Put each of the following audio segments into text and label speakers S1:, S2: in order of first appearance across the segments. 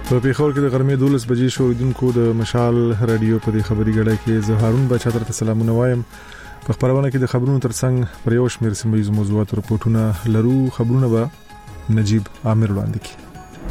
S1: په پیښور کې د غرمې 12 بجې شو اوریدونکو د مشال رادیو په دې خبري غړای کې زه هارون بچا درته سلامونه وایم. په خبرونه کې د خبرونو ترڅنګ پر یو شمېر سیمه موضوعات رپورټونه لرو. خبرونه به نجیب عامر وړاندې کوي.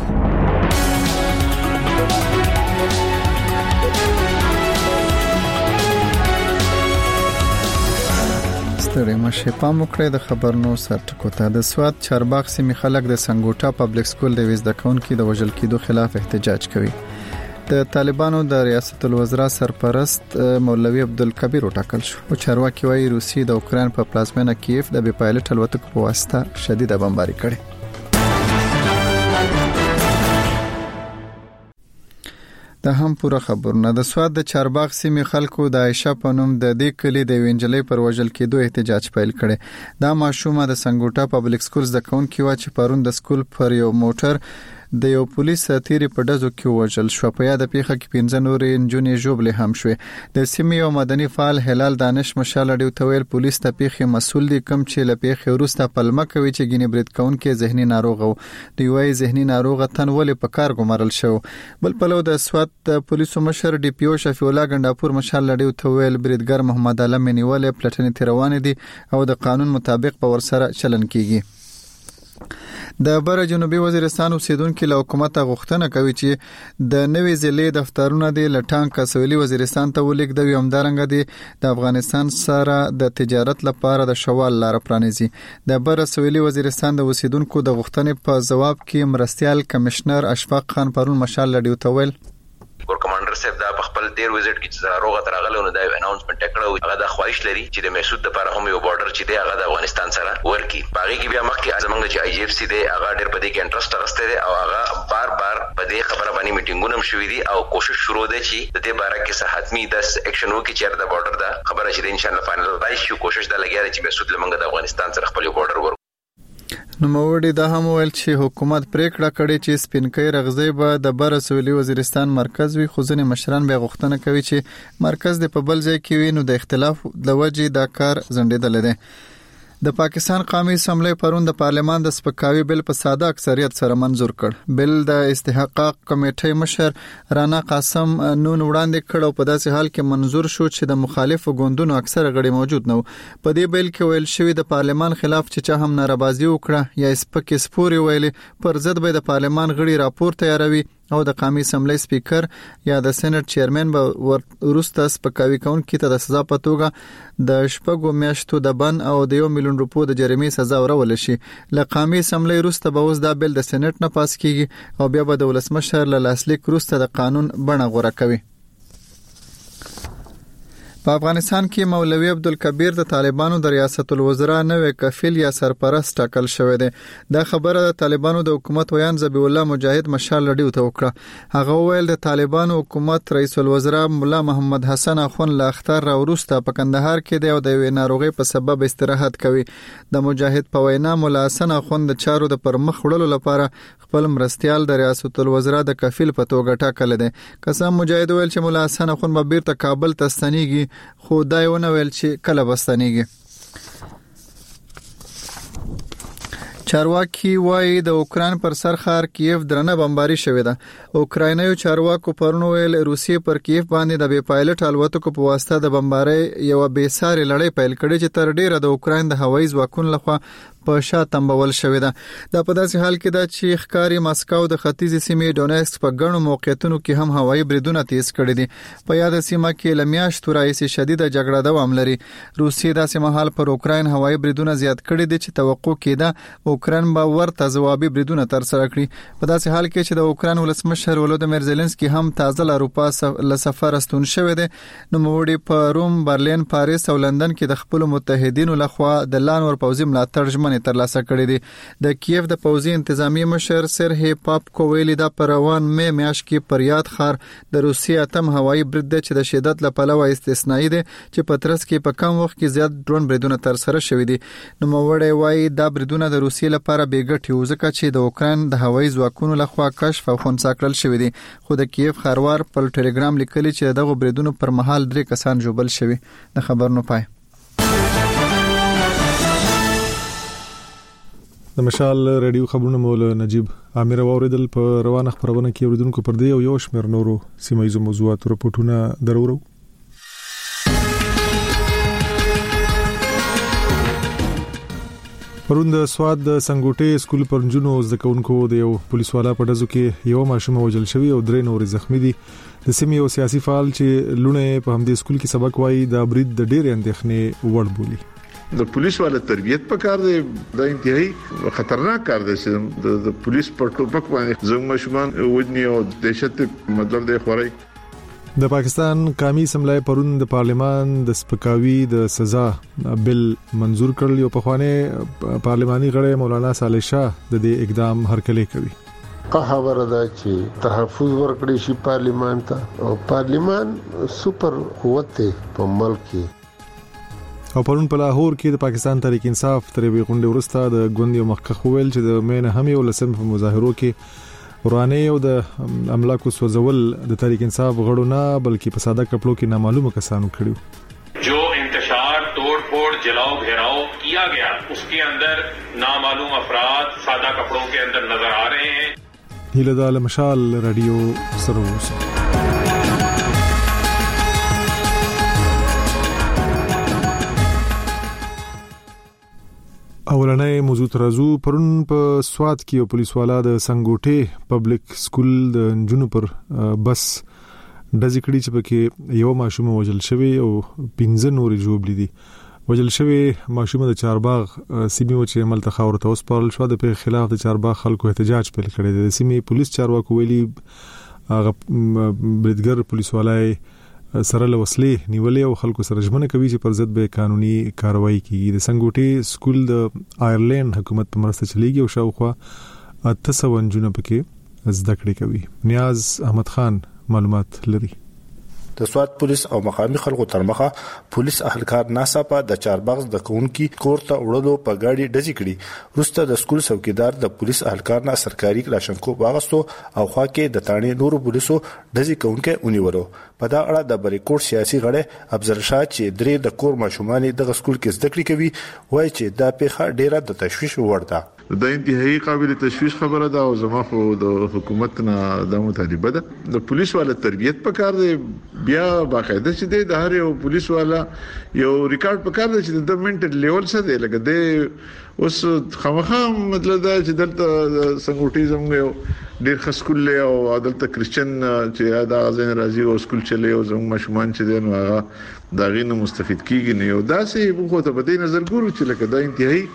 S2: مشه پام وکړئ د خبرونو سرټکو ته. د سوات چارباغ سیمې خلک د سنګوټا پبلک سکول د وزدکون کې د وژل کېدو خلاف احتجاج کوي. د طالبانو د ریاست الوزرا سرپرست مولوی عبدالکبیر وټاکل شو او چارواکي وايي روسي د اوکرين په پلازمینه کیف د بي پایلټ الوتکو په واسطه شدیده بمباري کړې. د هم پوره خبرونه. د سواد د چارباغ سیمې خلکو د عائشه په نوم د دې کلی د وینجلې پر وژل کېدو احتجاج پیل کړي. دا ماشومه د سنګوټا پبلک سکول زده کوونکې و چې پرون د سکول پر یو موټر د یو پولیس تیری په دزو کې وژل شو. په یاد پیښه کې 15 نورې نجونې ژوبلې هم شوې. د سیمې یو مدني فعال هلال دانش مشال ډیو تویل پولیس ته پیښه مسول دي کم چې لپیښه وروسته پلمه کوي چې ګینې برید کونکي ذهني ناروغ وو. دی وايي ذهني ناروغ تن ولې په کار ګمارل شو. بل په لو د سوات پولیسو مشر ډي پی او شفیع الله ګنداپور مشال ډیو تویل بریدګر محمد علم نیولې پلټنې تروان دي او د قانون مطابق په ورسره چلن کیږي. د بر جنوبي وزیرستان اوسیدونکو له حکومت غوښتنه کوي چې د نوې ضلع دفترونه د لټانګ سویلي وزیرستان ته ولیک د یومدارنګ د افغانستان سره د تجارت لپاره د شوال لار پرانیزي. د بر سویلي وزیرستان د اوسیدونکو د غوښتنې په جواب کې مرستيال کمشنر اشفاق خان پرون مشال لډیو تویل
S3: ګور کمانډر صاحب دا په خپل ډیر وزټ کې چې روغه ترغله نو دا اناونسمنت کړو. هغه د خواهش لري چې د محسود لپاره هم یو بارډر چې دی هغه د افغانستان سره ورکی. باغی کې بیا مخکې زمونږ چې آی جی اف سی دی هغه ډیر په دې کې انټرست راغسته دی او هغه بار په دې خبره باندې میټینګونه هم شوې دي او کوشش شروع ده چې د دې باره کې صحتمي د اکشن وکړي چې د بارډر دا خبره چې ان شاء الله فائنل راشي شو. کوشش دا لګیا دی چې محسود لمنګ د افغانستان سره خپل بارډر ور
S2: نو موړي دا هم ویل چې حکومت پریکړه کړې چې سپینکۍ رغزي به د بر سویلي وزیرستان مرکز وي. خو ځینې مشران به غوښتنه کوي چې مرکز د په بل ځای کې وي. نو د اختلاف د وجې دا کار ځنډېدل دي. د پاکستان قومي اسمبلی پرون د پارلمان د سپکاوي بل په ساده اکثریت سره منزور کړ. بل د استحقاق کمیټې مشر رانا قاسم نون وړاندې کړ او په داسې حال کې منزور شو چې د مخالفو ګوندونو اکثر غړي موجود نه وو. په دې بل کې ویل شوی د پارلمان خلاف چې چا هم نارضایي وکړه یا سپکې سپوري ویلې پر ضد به د پارلمان غړي راپور تیاروي او د قومي اسمبلی سپیکر یا د سېنات چیرمن به ورسته سپکاوي کونکي ته د سزا په توګه د شپږو میاشتو د بن او د 1 میلیون روپو د جریمې سزا ورول شي. له قومي اسمبلی وروسته به اوس دا بل د سېنات نه پاس کیږي او بیا به د ولسمشر له لاسلیک وروسته د قانون بڼه غوړه کوي. په افغانستان کې مولوی عبدالکبیر د طالبانو د ریاست الوزرا نوې کفیل یا سرپرست ټاکل شوی دی. دا خبره د طالبانو د حکومت ویان ذبیح الله مجاهد مشال لډیو ته وکړه. هغه ویل د طالبانو حکومت رئیس الوزرا مولا محمد حسن اخون له اختر را وروسته په کندهار کې دی او د وینې ناروغي په سبب استراحت کوي. د مجاهد په وینا مولا حسن اخون د چارو د پرمخ وړلو لپاره خپل مرستيال د ریاست الوزرا د کفیل په توګه ټاکل دي. قسم مجاهد ویل چې مولا حسن اخون به بیرته کابل ته ستنیږي خو دا یو نه ویل چې کله بستانیږي. چارواکي وايي د اوکران پر سر ښار کیف درنه بمباري شوې ده. اوکراینایي چارواکو پرون ویل روسیې پر کیف باندې د بي پایلټ الوتکو په واسطه د بمباري یو بې ساري لړۍ پیل کړې چې تر ډیره د اوکراین د هوایي ځواکونو لخوا په شا تنبول شوې ده. دا په داسې حال کې ده چې ښکاری ماسکو د ختیځ سیمې ډونیسک په ګڼو موقعیتونو کې هم هوایي بریدونه تیز کړي دي. په یاد سیمه کې لمیاشتو راځي شدیده جګړه دوام لري. روسیې داسې مهال پر اوکراین هوایي بریدونه زیات کړي دي چې توقع کېده اوکراین به ورته ځوابي بریدونه تر سره کړي. په داسې حال کې چې د اوکراین ولسمشر ولودیمیر زيلنسکي هم تازه له اروپا له سفر استون شوی دی. نو موړي په روم، برلین، پاریس او لندن کې د خپل متحدینو لخوا د لانور پوځي ملاتړ ژمنې ترلاسه کړې دي. د کیف د پوځي انتظامی مشر سرهی پاپکو ویلي دا پروان مې میاش کې پر یاد خار د روسیې اتم هوایي برید چې د شدت له پلوه استثنایی دي چې په ترڅ کې په کم وخت کې زیات ډرون بریدونه تر سره شوي دي. نو موړی وایي دا بریدونه د روسیې لپاره بیګټي و ځکه چې د اوکراین د هوایي ځواکونو لخوا کشف او خنثی کړل شوی دي. خو د کیف خاروار په ټلګرام لیکلي چې دغه بریدونو پر مهال 3 کسان جوبل شوي. د خبرونو پای.
S1: د مشال رادیو خبرونه مول نجيب امیر اوریدل په روانه خبرونه کې اوریدونکو پر دی او یو شمېر نورو سیمایي موضوعات رپورټونه درورو. پرون د سواد د سنگوټي سکول پرنجونو زدکونکو د یو پولیس والا په دزو کې یو ماشوم وژل شوی او درې نور زخمی دي. د سیمې یو سیاسي فعال چې لونه په همدې سکول کې سبق وایي د برید د ډېر اندېښنې وړ بولي.
S4: د پولیس والا تربیت پکار دی، د انتهایی خطرناک کار دی چې د پولیس پر ټوپک باندې زموږ ماشومان وجني او دهشت مطلب دی خوري.
S1: د پاکستان قومي اسمبلی پرون د پارلمان د سپکاوي د سزا بل منزور کړل. یو پخوانی پارلماني غړی مولانا صالح شاه د دې اقدام هرکلی کوي.
S5: خبره ده چې تحفظ ورکړي شي پارلمان ته او پارلمان سپر قوت په ملک کې.
S1: او پرون په لاهور کې د پاکستان تحریک انصاف ترې غونډه ورسته د ګوند یو مخکخ ویل چې د مین هم یو لسم په مظاهرو کې ورانه یو د املاکو سوزول د تحریک انصاف غړو نه بلکې په ساده کپړو کې نامعلومه کسانو کړیو.
S6: جو انتشار توڑ پھوڑ جلاؤ گھیراؤ کیا گیا اس کے اندر نامعلوم افراد سادہ کپڑوں کے اندر نظر آ رہے ہیں.
S1: هیله د مشال رادیو سروس. اولنې موضوع ترازو پرون په سواد کې یو پولیس والا د سنگوټي پبلک سکول د جنونو پر بس د ذکرې چې پکې یو ماشوم وژل شوی او 15 نورې جوړ لیدي. وژل شوی ماشوم د چارباغ سیمه چې عمل تخاور ته وسپارل شو د په خلاف د چارباغ خلکو احتجاج پیل کړی دی. د سیمه پولیس چارواکو ویلي بریدګر پولیس والای سره له وسلې نیولې او خلکو سره ژمنه کوي چې پر ضد به قانوني کاروایی کوي. د سنگوټي سکول د آیرلند حکومت په مرسته چلیږي او شاوخوا 800 جنونه پکې زده کړې کوي. نیاز احمد خان معلومات لري.
S7: د سواد پولیس او مقامي خلکو ترمخه پولیس اهلکار ناڅاپه د چارباغ د کونکي کور ته وړلو په گاډي ډزې کړي. وروسته د سکول څوکیدار د پولیس اهلکار نه سرکاري کلاشنکو واغستو او خوا کې د تانې نورو پولیسو ډزې کوونکي ونیولو. په دا اړه د بریکوټ سیاسي غړی افضل شاه چې درې د کور ماشومان د سکول کې زده کړې کوي وایي چې دا پیښه ډیره د تشویش وړ ده.
S4: د انتهایی قابل تشویش خبره ده او زما خو د حکومت نه د مطالبه ده. د پولیس والا تربیت پکار دی، بیا باقاعده چې د هر یو پولیس والا یو ریکارډ پکار دی چې د منټل لیول څه دی. لکه د اوس خامخا مطلب دا چې دلته سنگوټیزم یو ډیر خسکول له او عدالت کرسچن چې دا غزن راځي او سکول چلی او زموږ ماشومان چې دین هغه دا غینه مستفید کیږي نه. یو داسې بخو ته په دې نظر ګورو چې لکه دا انتهایی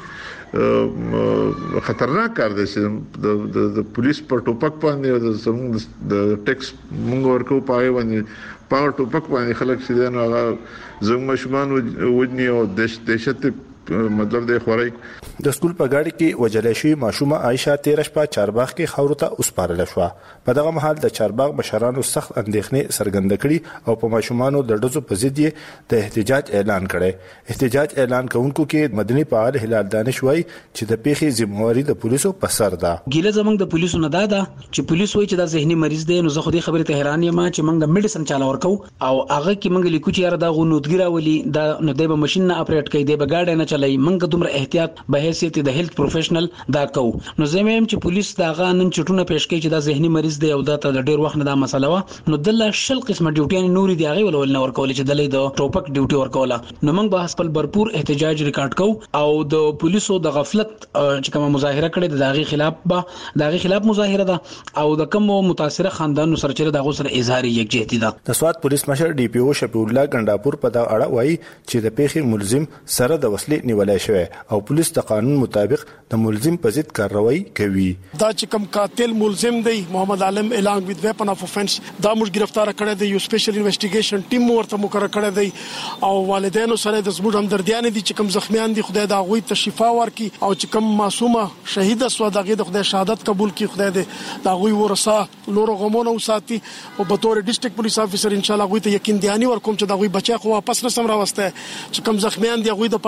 S4: خطرناک کار دی چې د پولیس پر ټوپک باندې د ټیکس مونږ ورکو پای باندې پاور ټوپک باندې خلک چې دین هغه زموږ ماشومان وجني او دهشت مطلب د خوري.
S7: د سکول په گاډي کې وجلې شوی ماشومه عائشہ 13 شپه چارباغ کې خاور ته اوسپارل شو. په دغه محل د چارباغ مشرانو سخت اندېښنې څرګند کړي او په ماشومانو د ډزو په ضد یې د احتجاج اعلان کړي. احتجاج اعلان کوونکو کې مدني فعال هلال دانش وایي چې د پیښې ذمہواری د پولیسو په سر ده.
S8: ګیله زمنګ د پولیسو نه ده چې پولیس وایي چې دا ذهني مریض دی. نو زه خو دې خبره ته حیران یم چې موږ د میډیسن چاله ورکو او هغه کې موږ لیکو چې یاره دا غونودګی راولي دا نو د ماشين نه اپریټ کوي د بغاډ نه چلای. موږ دومره احتیاط به حیثیت د هیلث پروفیشنل دا کو. نو زموږ چې پولیس دا غانن چټونه پېښ کوي چې دا ذهني مریض دی او دا ته ډیر وخت نه دا مسله و. نو دله شل قسمه ډیوټي نوري دی هغه ولول نه ورکول چې دلې د ټوپک ډیوټي ورکوله. نو موږ به خپل برپور احتجاج ریکارډ کو او د پولیسو د غفلت چې کومه مظاهره کړې د داغي خلاف به داغي خلاف مظاهره ده او د کوم متاثره خاندانو سرچره دغه سره اظهار یکجهتي ده.
S7: د سواد پولیس مشر ډي پی او شفیع الله ګنداپور په دا اړه وایي چې د پیښې ملزم سره د وسلې نیولای شوی او پولیس د قانون مطابق د ملزم په ضد کارروایی کوي.
S9: دا چې کوم قاتل ملزم دی محمد عالم الانګ وذ ویپن اف افنس دا موږ گرفتار کړی دی. یو سپیشل انویسټیګیشن ټیم ورته مقرر کړی دی او والدینو سره د زموږ همدردیان دي چې کوم زخمیان دي خدای دا غوي ته شفا ورکړي او چې کوم معصومه شهید سو دغه د خدای شهادت قبول کړي. خدای دې دا غوي ورسا نور غمونه وساتي او په تور ډیسټریکټ پولیس افیسر ان شاء الله غوي ته یقین دیانی ورکوم چې دا غوي بچا خو واپس نه سم راوسته چې کوم زخمیان دي غوي د پر دعا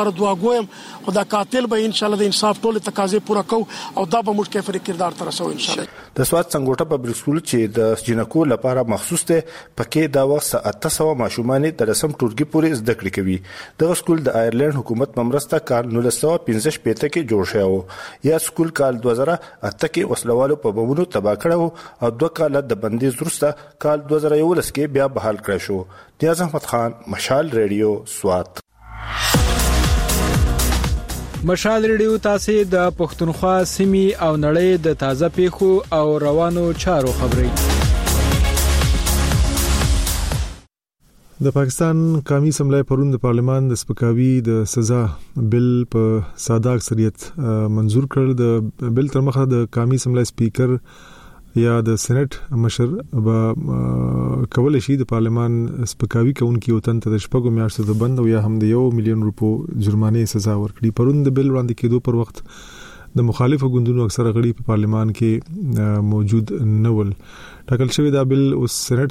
S9: ګویم خدا قاتل به ان شاء الله د انصاف ټول تقاضې پوره کو او دا به موږ کیفر کردار تر سو ان شاء الله.
S7: د سواد څنګهټه پبلک سکول چې د جنکو لپاره مخصوص ته پکې دا وخت 800 ماشومان د رسم ټولګي پورې زده کړې کوي. د سکول د آیرلند حکومت ممرسته کال 1915 کې جوړ شوی و. یا سکول کال 2008 کې وسلوالو په بمونو تباہ کړو او 2 کال د بندیز وروسته کال 2011 کې بیا بحال کړی شو. نیاز احمد خان، مشال ریډیو، سوات.
S10: مشال ریډیو تاسو د پښتونخوا سیمې او نړۍ د تازه پیښو او روانو چارو خبري.
S1: د پاکستان قومي اسمبلی پرون د پارلمان د سپکاوي د سزا بل په ساده اکثریت منزور کړل. د بل تر مخه د قومي اسمبلی سپیکر یا د سېنات مشر به کول شي د پارلمان سپکاوي کوونکی او تن ته شپږو میاشتو د بند او یا هم د 1 ملیون روپو جرمانه سزا ورکړي. پرون د بل وړاندې کېدو پر وخت د مخالفو ګوندونو اکثره غړي په پارلمان کې موجود نه ول. ټاکل شوی دا بل اوس سېنات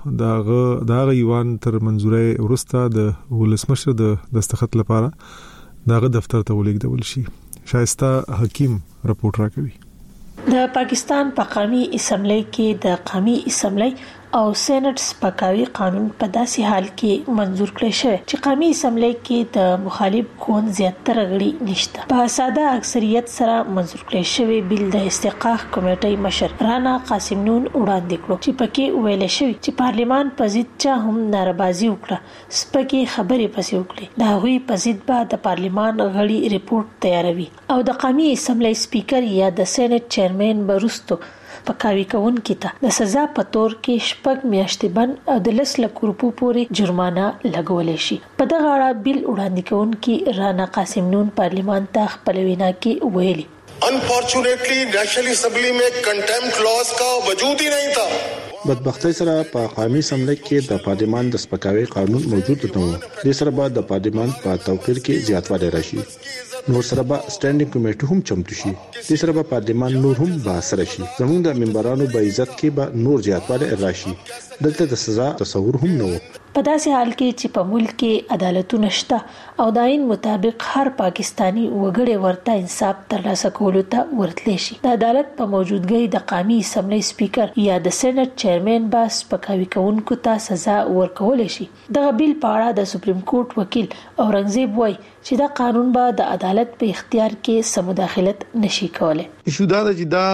S1: ته داغه ایوان تر منزوري ورسته د ولسمشر د دستخط لپاره داغه دفتر ته ولیږدول شي. شایسته حکیم رپورت راکوي.
S11: د پاکستان په قومي اسمبلی کې د قومي اسمبلی او سېنات سپکاوي قانون په داسې حال کې منزور کړی شوی چې قومي اسمبلی کې د مخالف ګوند زیاتره غړي نشته. په ساده اکثریت سره منزور کړی شوی بل د استحقاق کمیټې مشر رانا قاسم نون وړاندې کړو چې پکې ویل شوی چې پارلمان په ضد چا هم ناربازي وکړه، سپکې خبرې پسې وکړي. دا غوي په ضد به د پارلمان غړي ریپورت تیاروي او د قومي اسمبلی سپیکر یا د سېنات چیرمن برستو پکاوي کوونکی ته د سزا په تور کې 6 میاشتې بند او د 10 لک روپو پورې جرمانه لګول شي. په دغه اړه بل وړاندې کوونکی رانا قاسم نون پارلمان ته خپل وینا کې ویلي
S12: Unfortunately, National Assembly में contempt clause का वजूद ही नहीं था.
S7: بدبختی سره په قومي اسمبلی کې د پارلمان د سپکاوي قانون موجود نه و. د سره بعد د پارلمان په توقیر کې زیاتوالی راشي. نور سره به سټانډینګ کمیټه هم چمتو شي. د سره به پارلمان نور هم باسر شي. زموږ د ممبرانو په عزت کې به نور زیاتوالی راشي. دلته د سزا تصور هم نه و.
S11: په داسې حال کې چې په ملک کې عدالتونه شته او د آئین مطابق هر پاکستانی وګړي ورته انصاف ترلاسه کولو ته ورتلی شي. د عدالت په موجودګۍ د قومي اسمبلی سپیکر یا د سېنات چیرمن باس پکاوي کوونکو ته سزا ورکول شي. دغه بیل په اړه د سپریم کورټ وکیل اورنګزیب وایي چې دا قانون به د عدالت په اختیار کې سم مداخلت نشي کولای.
S9: ایشو دا چې دا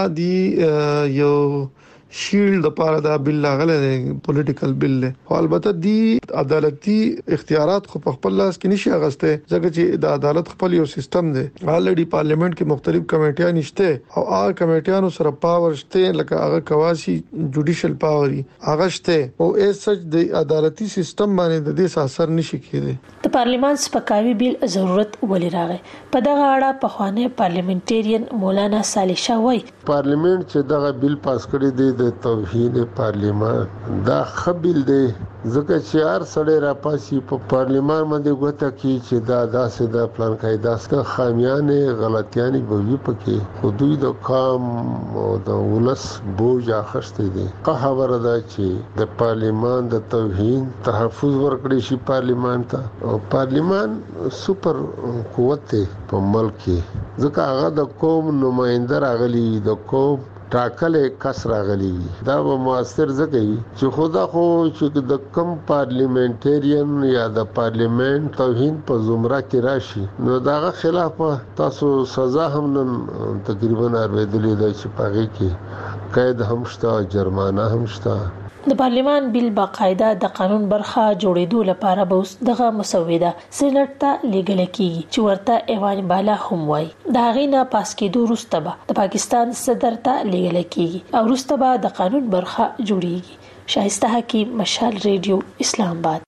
S9: دی یو شیلډ لپاره دا بل لاغله دی، پولیټیکل بل دی. البته دی عدالتي اختیارات خو په خپل لاس کې نشي اغسته ځکه چې د عدالت خپل یو سیستم دی. الریډي پارلیمنت کې مختلف کمیټیان نشته او هغه کمیټیانو سره پاور شته لکه هغه کواسي جوډیشل پاور هغه شته او اس سچ د عدالتي سیستم باندې د دې اثر نشي کېدی.
S11: د پارلمان سپکاوي بیل ضرورت ولې راغی؟ په دغه اړه په خوانه پارلیمنټریان مولانا صالح شاه وایي
S5: پارلیمنت چې دغه بیل پاس کړی دی د توهین پارلیمان دا خبل دی ځکه چې هر سړی را پاسي په پارلیمان باندې غوته کی چې دا داسې د پلان قاعده ست خامیانه غلطیانه به وي پکې خو دوی د کام او د ولس بوج اخستې دي. که خبره ده چې د پارلیمان د توهین تحفظ ورکړي شي پارلیمان ته او پارلیمان سوپر قوت په ملک کې ځکه هغه د قوم نمائنده راغلي د قوم ټاکلې کس راغلی دا به موثر ځکه چې خدا خو چې د کم پارلیمنټریان یا د پارلیمنت توهین په زمره کې راشي نو داغه خلاف تاسو سزا هم نن تقریبا اړېدلې ده چې پاږي کې قید هم شته جرمانه هم شته.
S11: د پارلمان بیل باقاعده د قانون برخه جوړېدو لپاره به اوس دغه مسوده سېنات ته لیږل کیږي چې ورته ایوان بالا هم وایي. دا غینه پاس کېدو وروسته به د پاکستان صدر ته لیږل کیږي او وروسته به د قانون برخه جوړیږي. شایسته حکیم، مشال ریډیو، اسلام آباد.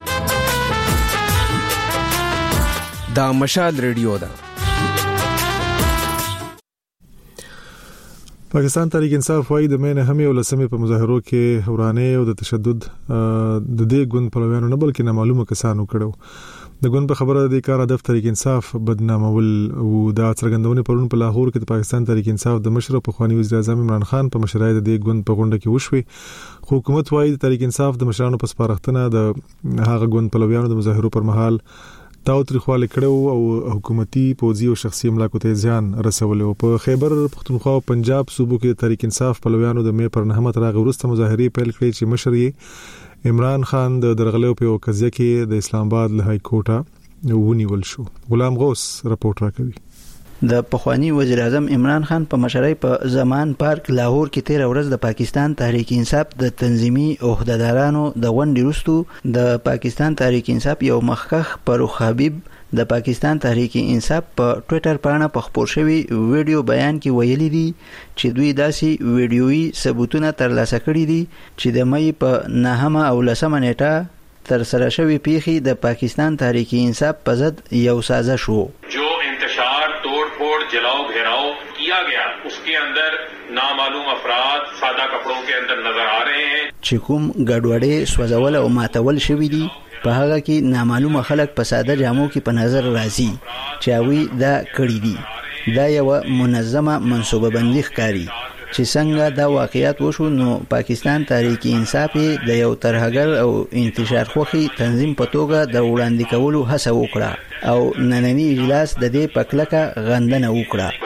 S10: دا مشال ریډیو ده.
S1: پاکستان تحریک انصاف وايي د مینه همي او لسمه په مظاهرو کې ورانه او د تشدد د دې ګوند په لویانو نه بلکې نامعلومه کسانو کړو. د ګوند په خبره د کار هدف تحریک انصاف بدنامول او د څرګندونې پرون په لاهور کې د پاکستان تحریک انصاف د مشر په خواني وزیر اعظم عمران خان په مشرۍ د دې ګوند په غونډه کې وشوي. حکومت وايي د تحریک انصاف د مشرانو په سپارښتنه د هغه ګوند په لویانو د مظاهرو پر مهال تاوتریخواله کړو او حکومتي پوځي او شخصي املاکو ته ځان رسولو. په خیبر پختونخوا او پنجاب صوبو کې تحریک انصاف پلویانو د مې پر 9 تر غورسته مظاهره پیل کړې چې مشر یې عمران خان د درغلو په قضیه کې د اسلام آباد له های کورټه ونیول شو. غلام غوث رپورټ راکوي.
S13: د پخوانی وزیر اعظم عمران خان په مشرۍ په زمان پارک لاهور کې 13 ورځ د پاکستان تحریک انصاف د تنظیمي عہدهدارانو د غونډې وروسته د پاکستان تحریک انصاف یو مخکخ فاروق حبیب د پاکستان تحریک انصاف په ټوئیټر باندې په خپور شوی ویډیو بیان کې ویلي دي چې دوی داسې ویډیويي ثبوتونه ترلاسه کړي دي چې د مې په 9 او 10 نیټه تر سره شوی پیخي د پاکستان تحریک انصاف په ضد یو سازش وو.
S6: जलाओ घेराव किया गया उसके अंदर नामालूम अफराद सादा कपड़ों के अंदर नजर आ रहे हैं.
S13: چې کوم ګډوډي سوځول او ماتول شوی دي په هغه کې نامعلومه خلک په ساده جامو کې په نظر راځي چې اوی دا کړی دي. دا یو منظمه منصوبه بندي ښکاري چې څنګه دا واقعیت وشو نو پاکستان تحریک انصاف د یو ترهګر او انتشار خوخي تنظیم په توګه د وړاندې کولو هڅه وکړه او نننی اجلاس د دې پکلکه غندنه وکړه.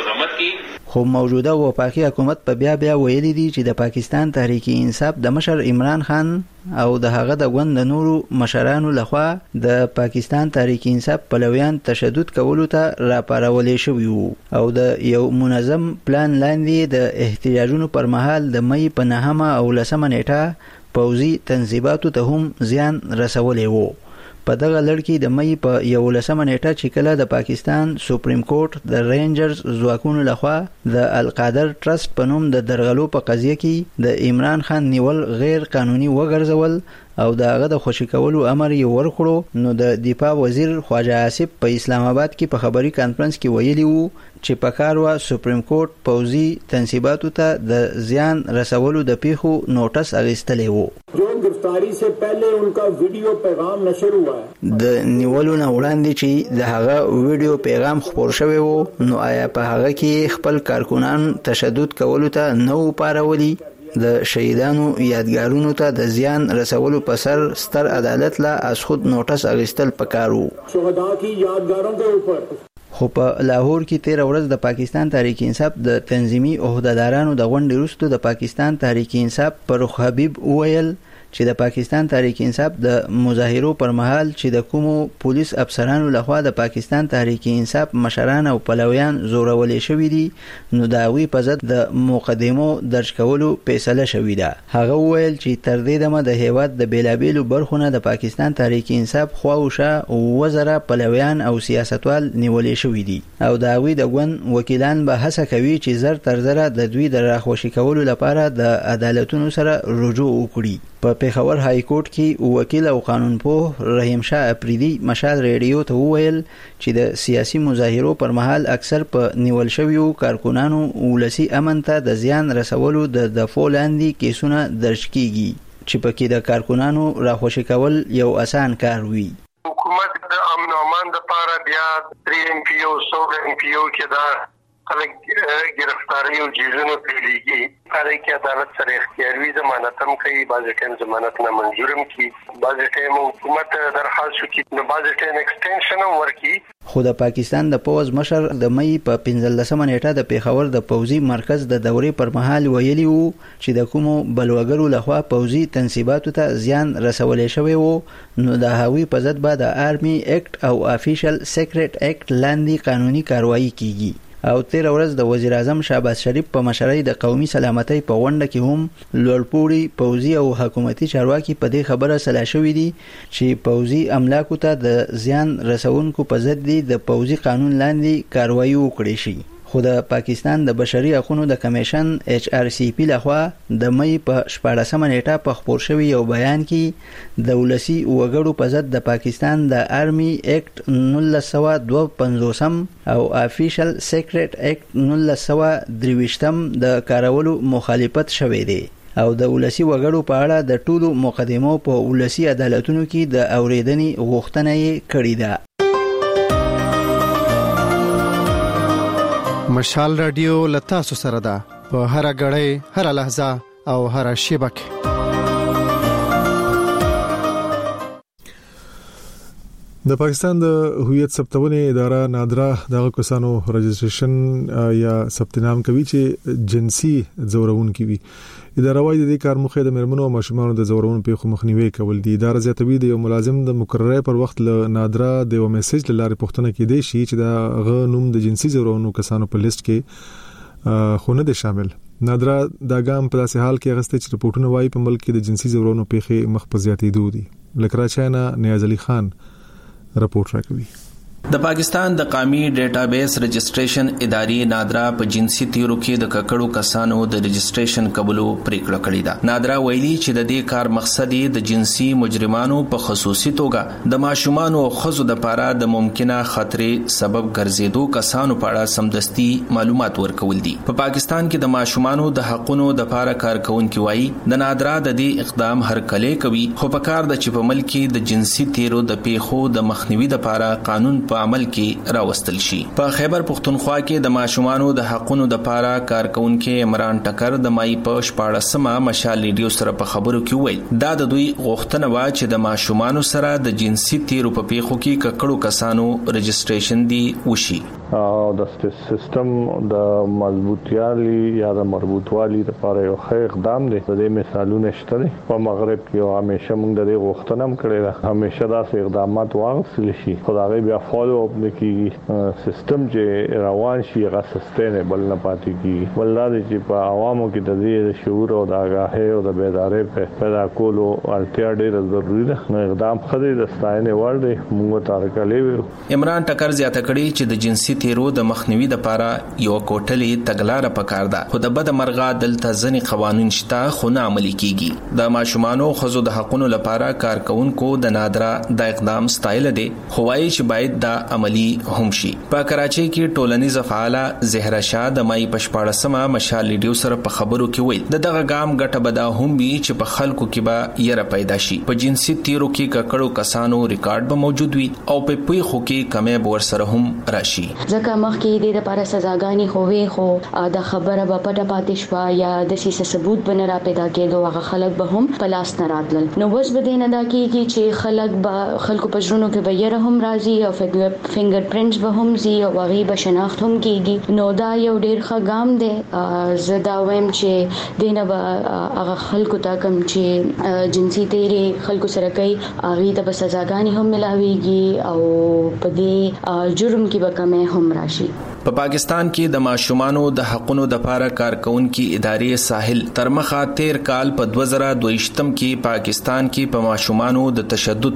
S13: خو موجوده وفاقي حکومت په بیا ویلي دي چې د پاکستان تحریک انصاف د مشر عمران خان او د هغه د غوند نورو مشرانو لخوا د پاکستان تحریک انصاف پلویان تشدد کولو ته راپارولې شوی وو او د یو منظم پلان لاندې د احتجاجونو پر مهال د مې په 9 او 10 نیټه پوځي تنظیماتو ته هم زیان رسولې وو. په دغه لړ کې د مې په 11 نیټه چې کله د پاکستان سپریم کورټ د رینجرز ځواکونو لخوا د القادر ټرست په نوم د درغلو په قضیه کې د عمران خان نیول غیر قانوني وګرځول او داغه د خوشی کولو امر یې ورکړو نو د دفاع وزیر خواجه آصف په اسلام آباد کې په خبري کانفرنس کې ویلي وو چې په کار وا سپریم کورټ پوځي تنصیباتو ته د زیان رسولو د پیښو نوټس اغستلې وو.
S14: جو گرفتاری سے پہلے ان کا ویڈیو پیغام نشر ہوا ہے
S13: د نیولو نه وړاندې چې د هغه ویډیو پیغام خپور شوی وو نو آیا په هغه کې خپل کارکونان تشدد کولو ته نو پارولي د شهیدانو یادګارونو ته د زیان رسولو په سر ستر عدالت لا از خود نوټس اغستل پکارو.
S14: شهدا کی یادګاروں کے اوپر
S13: خو په لاهور کې 13 ورځ د پاکستان تحریک انصاف د تنظیمي عہدهدارانو د غونډې وروسته د پاکستان تحریک انصاف فاروق حبیب ویل چې د پاکستان تحریک انصاف د مظاهرو پر مهال چې د کومو پولیس افسرانو لخوا د پاکستان تحریک انصاف مشران او پلویان زورولې شوې دي نو دا وی په ضد د مقدمو درج کولو فیصله شوې ده. هغه ویل چې تر دې دمه د هیواد د بیلابیلو برخونه د پاکستان تحریک انصاف خواوشه وزره پلویان او سیاستوال نیولې شوې دي او دا وی د ګوند وکیلان به هڅه کوي چې زر تر زره د دوی د راخوشي کولو لپاره د عدالتونو سره رجوع وکړي. په پیښور های کورټ کې وکیل او قانونپوه رحیم شاه اپریدي مشال ریډیو ته وویل چې د سیاسي مظاهرو پر مهال اکثر په نیول شویو کارکونانو ولسی امن ته د زیان رسولو د دفعو لاندې کیسونه درج کیږي چې پکې د کارکونانو راخوشي کول یو اسان کار وي.
S5: حکومت د امن او امان لپاره بیا 3 ام پی او 100 ام پی او کې دا خلک گرفتاری او جیزونو پیلیږي هغه کې عدالت سره اختیاري ضمانت هم کوي بعض ټیم ضمانت نه منظورم کی بعض ټیم حکومت درخواست کوي نو بعض ټیم ایکسټنشن هم ورکي.
S13: خو د پاکستان د پوز مشر د مې په 15 نیټه د پیښور د پوځي مرکز د دورې پر مهال ویلي وو چې د کومو بلوګرو لخوا پوځي تنصیباتو ته زیان رسولې شوی وو نو د هاوی په ضد به د آرمي اکټ او افیشل سیکریټ اکټ لاندې قانوني کاروایی کیږي. او 13 ورځ د وزیر اعظم شهباز شریف په مشرۍ د قومي سلامتۍ په غونډه کې هم لوړپوړي پوځي او حکومتي چارواکي په دې خبره سلا شوې دي چې پوځي املاکو ته د زیان رسونکو په ضد د پوځي قانون لاندې کاروایی وکړي شي. خو د پاکستان د بشري حقوقو د کمیشن ایچ آر سی پی لخوا د مې په 14 نیټه په خپور شوی یو بیان کې د ولسی وګړو په ضد د پاکستان د آرمي اکټ 1952 او افیشل سیکریټ اکټ 1923 د کارولو مخالفت شوی دی او د ولسی وګړو په اړه د ټولو مقدمو په ولسی عدالتونو کې د اوریدنې غوښتنه یې کړې ده.
S2: مشال رادیو لتا سره ده په هر غړې هر لحظه او هر شیبه کې.
S1: د پاکستان د هویت ثبتونې اداره نادرا دغه کسانو رجسټریشن یا ثبت نام کوي چې جنسي زورونکي وي. اداره وايي د دې کار مخه د مرمنو او ماشومانو د زورونو په مخنیوي کول دي. اداره زیاتوي د یو ملازم د مقرره پر وخت له نادرا د یو میسج لاره پوښتنه کیدی شي چې دا غ نوم د جنسي زورونو کسانو په لیست کې خونه دي شامل. نادرا دا ګام په داسې حال کې غسته چې رپورټونه وايي په ملک کې د جنسي زورونو پیښې مخ په زیاتېدو دي. لکراچانه نیاز علي خان رپورټ راکوي.
S15: د پاکستان د قومي ډیټابیس رجسټریشن ادارې نادرا په جنسي تیرو کې د ککړو کسانو د رجسټریشن قبولو پریکړه کړې ده. نادرا ویلي چې د دې کار مقصد د جنسي مجرمانو په خصوصي توګه د ماشومانو او ښځو د لپاره د ممکنه خطرې سبب ګرځېدو کسانو په اړه سمدستي معلومات ورکول دي. په پاکستان کې د ماشومانو د حقونو د لپاره کارکونکي وایي د نادرا د دې اقدام هرکلی کوي، خو په کار د چې په ملک کې د جنسي تیرو د پیښو د مخنیوي لپاره قانون په عمل کې راوستل شي. په خیبر پختونخوا کې د ماشومانو د حقونو د لپاره کارکونکي عمران ټکر د مای په 14مه مشال ریډیو سره په خبرو کې ویل دا د دوی غوښتنه و چې د ماشومانو سره د جنسي تیرو په پیښو کې ککړو کسانو رجسټریشن دی وشي
S16: او د سیستم د مضبوطیالي یا د مربوطوالي لپاره یو ښه اقدام دی. د دې مثالونه شته په مغرب کې او همیشه موږ د دې غوښتنه هم کړې ده، همیشه داسې اقدامات واغستل شي، خو دا غي بیا فالو اپ نکېږي. سیستم چې روان شي هغه سستینبل نه پاتې کیږي. ولادي چې په عوامو کې د دې شعور او د آگاهۍ او د بیدارۍ په پیدا کولو اړتیا ډېره ضروری ده. نو اقدام خدای د ستاینې وړ دی. موږ تارکلې
S15: عمران ټکر زیاته کړي چې د جنسي تیرو د مخنیوي لپاره یو کوټلې تګلاره پکار ده، خو د بد مرغه دلته ځنې قوانين شته خو نه عملي کیږي. د ماشومانو خزو د حقونو لپاره کارکونکو د نادرا د اقدام ستایل دي، خو وايي چې باید دا عملی هم شي. په کراچۍ کې ټولنیز فعاله زهرا شاه د مای په 14مه مشال ریډیو سره په خبرو کې ویل دغه ګام ګټه بدا هم وي چې په خلکو کې به یره پیدا شي. په جنسي تیرو کې ککړو کسانو ریکارډ به موجود وي او په پیښو کې کمې بور سره هم راشي.
S17: ځکه مخکې د لپاره سزاګانی خووي خو د خبره په پټه پاتې شو یا د سیسه ثبوت بنه را پیدا کېدو هغه خلک به هم پلاس نه راتل. نو وس به نه دا کېږي چې خلکو په ژوندونو کې به یره هم راځي او فینګر پرینټس به هم زی او هغه به شناخت هم کېږي. نو دا یو ډېر ښه ګام دی. زه دا وایم چې دینه به هغه خلکو ته کوم چې جنسي تیری خلکو سره کوي هغه ته به سزاګانی هم ملاويږي او په دې جرم کې به کمې هم راشي.
S15: په پاکستان کې د ماشومانو د حقونو د لپاره کارکونکي ادارې ساحل تر مخه 13 کال په 2022 کې پاکستان کې په ماشومانو د تشدد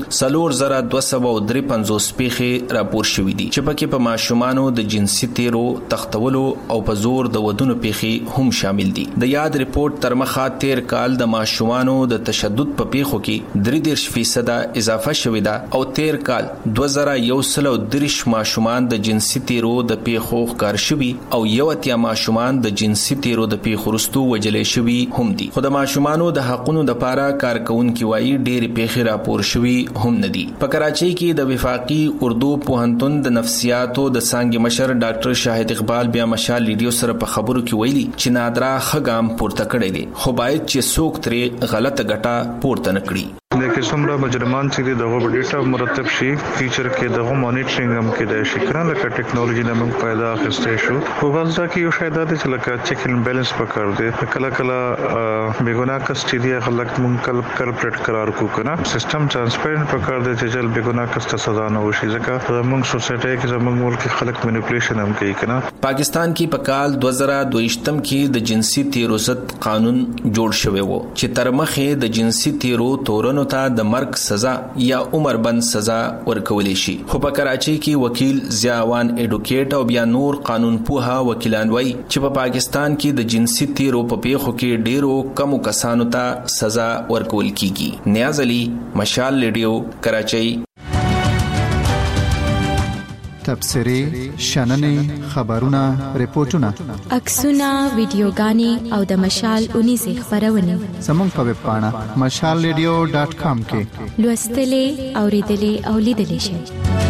S15: 4253 پیښې راپور شوې دي چې پکې په ماشومانو د جنسي تیرو تختولو او په زور د ودونو پیښې هم شامل دي. د یاد ریپورت تر مخه 13 کال د ماشومانو د تشدد په پیښو کې 33% اضافه شوې ده او 13 کال 2130 ماشومان د جنسي تیرو د پیښو ښکار شوي او یو اتیا ماشومان د جنسي تیرو د پیښو وروسته وجلې شوي هم دي. خو د ماشومانو د حقونو د لپاره کارکونکي وایي ډېرې پیښې راپور شوي هم نه دي. په کراچۍ کې د وفاقي اردو پوهنتون د نفسیاتو د څانګې مشر ډاکټر شاهد اقبال بیا مشال ریډیو سره په خبرو کې ویلي چې نادرا خګام پورته کړی دی خو باید چې څوک ترې غلطه ګټه پورته نه کړي.
S18: لیکن څومره مجرمان چې دغه ډیټا مرتب شي فیچر کې دغه مانیټرینګ هم کې د شکرانه لکه ټیکنالوژي نه موږ پیدا اخیستې شو. خو ولدا کې یو شاید د چې لکه چیک ان بیلانس پکار دی. کله کله بیګونا کسټ دی خلک موږ کلپریټ قرار کو کنه سیستم ترانسپیرنٹ پکار دی چې جل بیګونا کسټ سزا نه وشي. ځکه موږ سوسایټي کې زموږ ملک خلک مینیپولیشن هم کوي کنه.
S15: پاکستان کې په کال 2022 کې د جنسي تیرو ضد قانون جوړ شوی وو چې تر مخه د جنسي تیرو تورنو ته د مرګ سزا یا عمر بند سزا ورکول شي. خو په کراچۍ کې وکیل ضیاوان اډوکیټ او بیا نور قانون پوها وکیلان وایي چې په پاکستان کې د جنسي تیرو په پیښو کې ډیرو کمو کسانو ته سزا ورکول کیږي. نیاز علي مشال ریډیو کراچۍ.
S2: تبصرې شننې خبرونه ریپورتونه
S19: عکسونه ویډیوګانې او د مشال 19 خبرونه
S2: زموږ په ویب پاڼه mashalradio.com کې
S19: لوستلې اوریدلې او لیدلې شئ.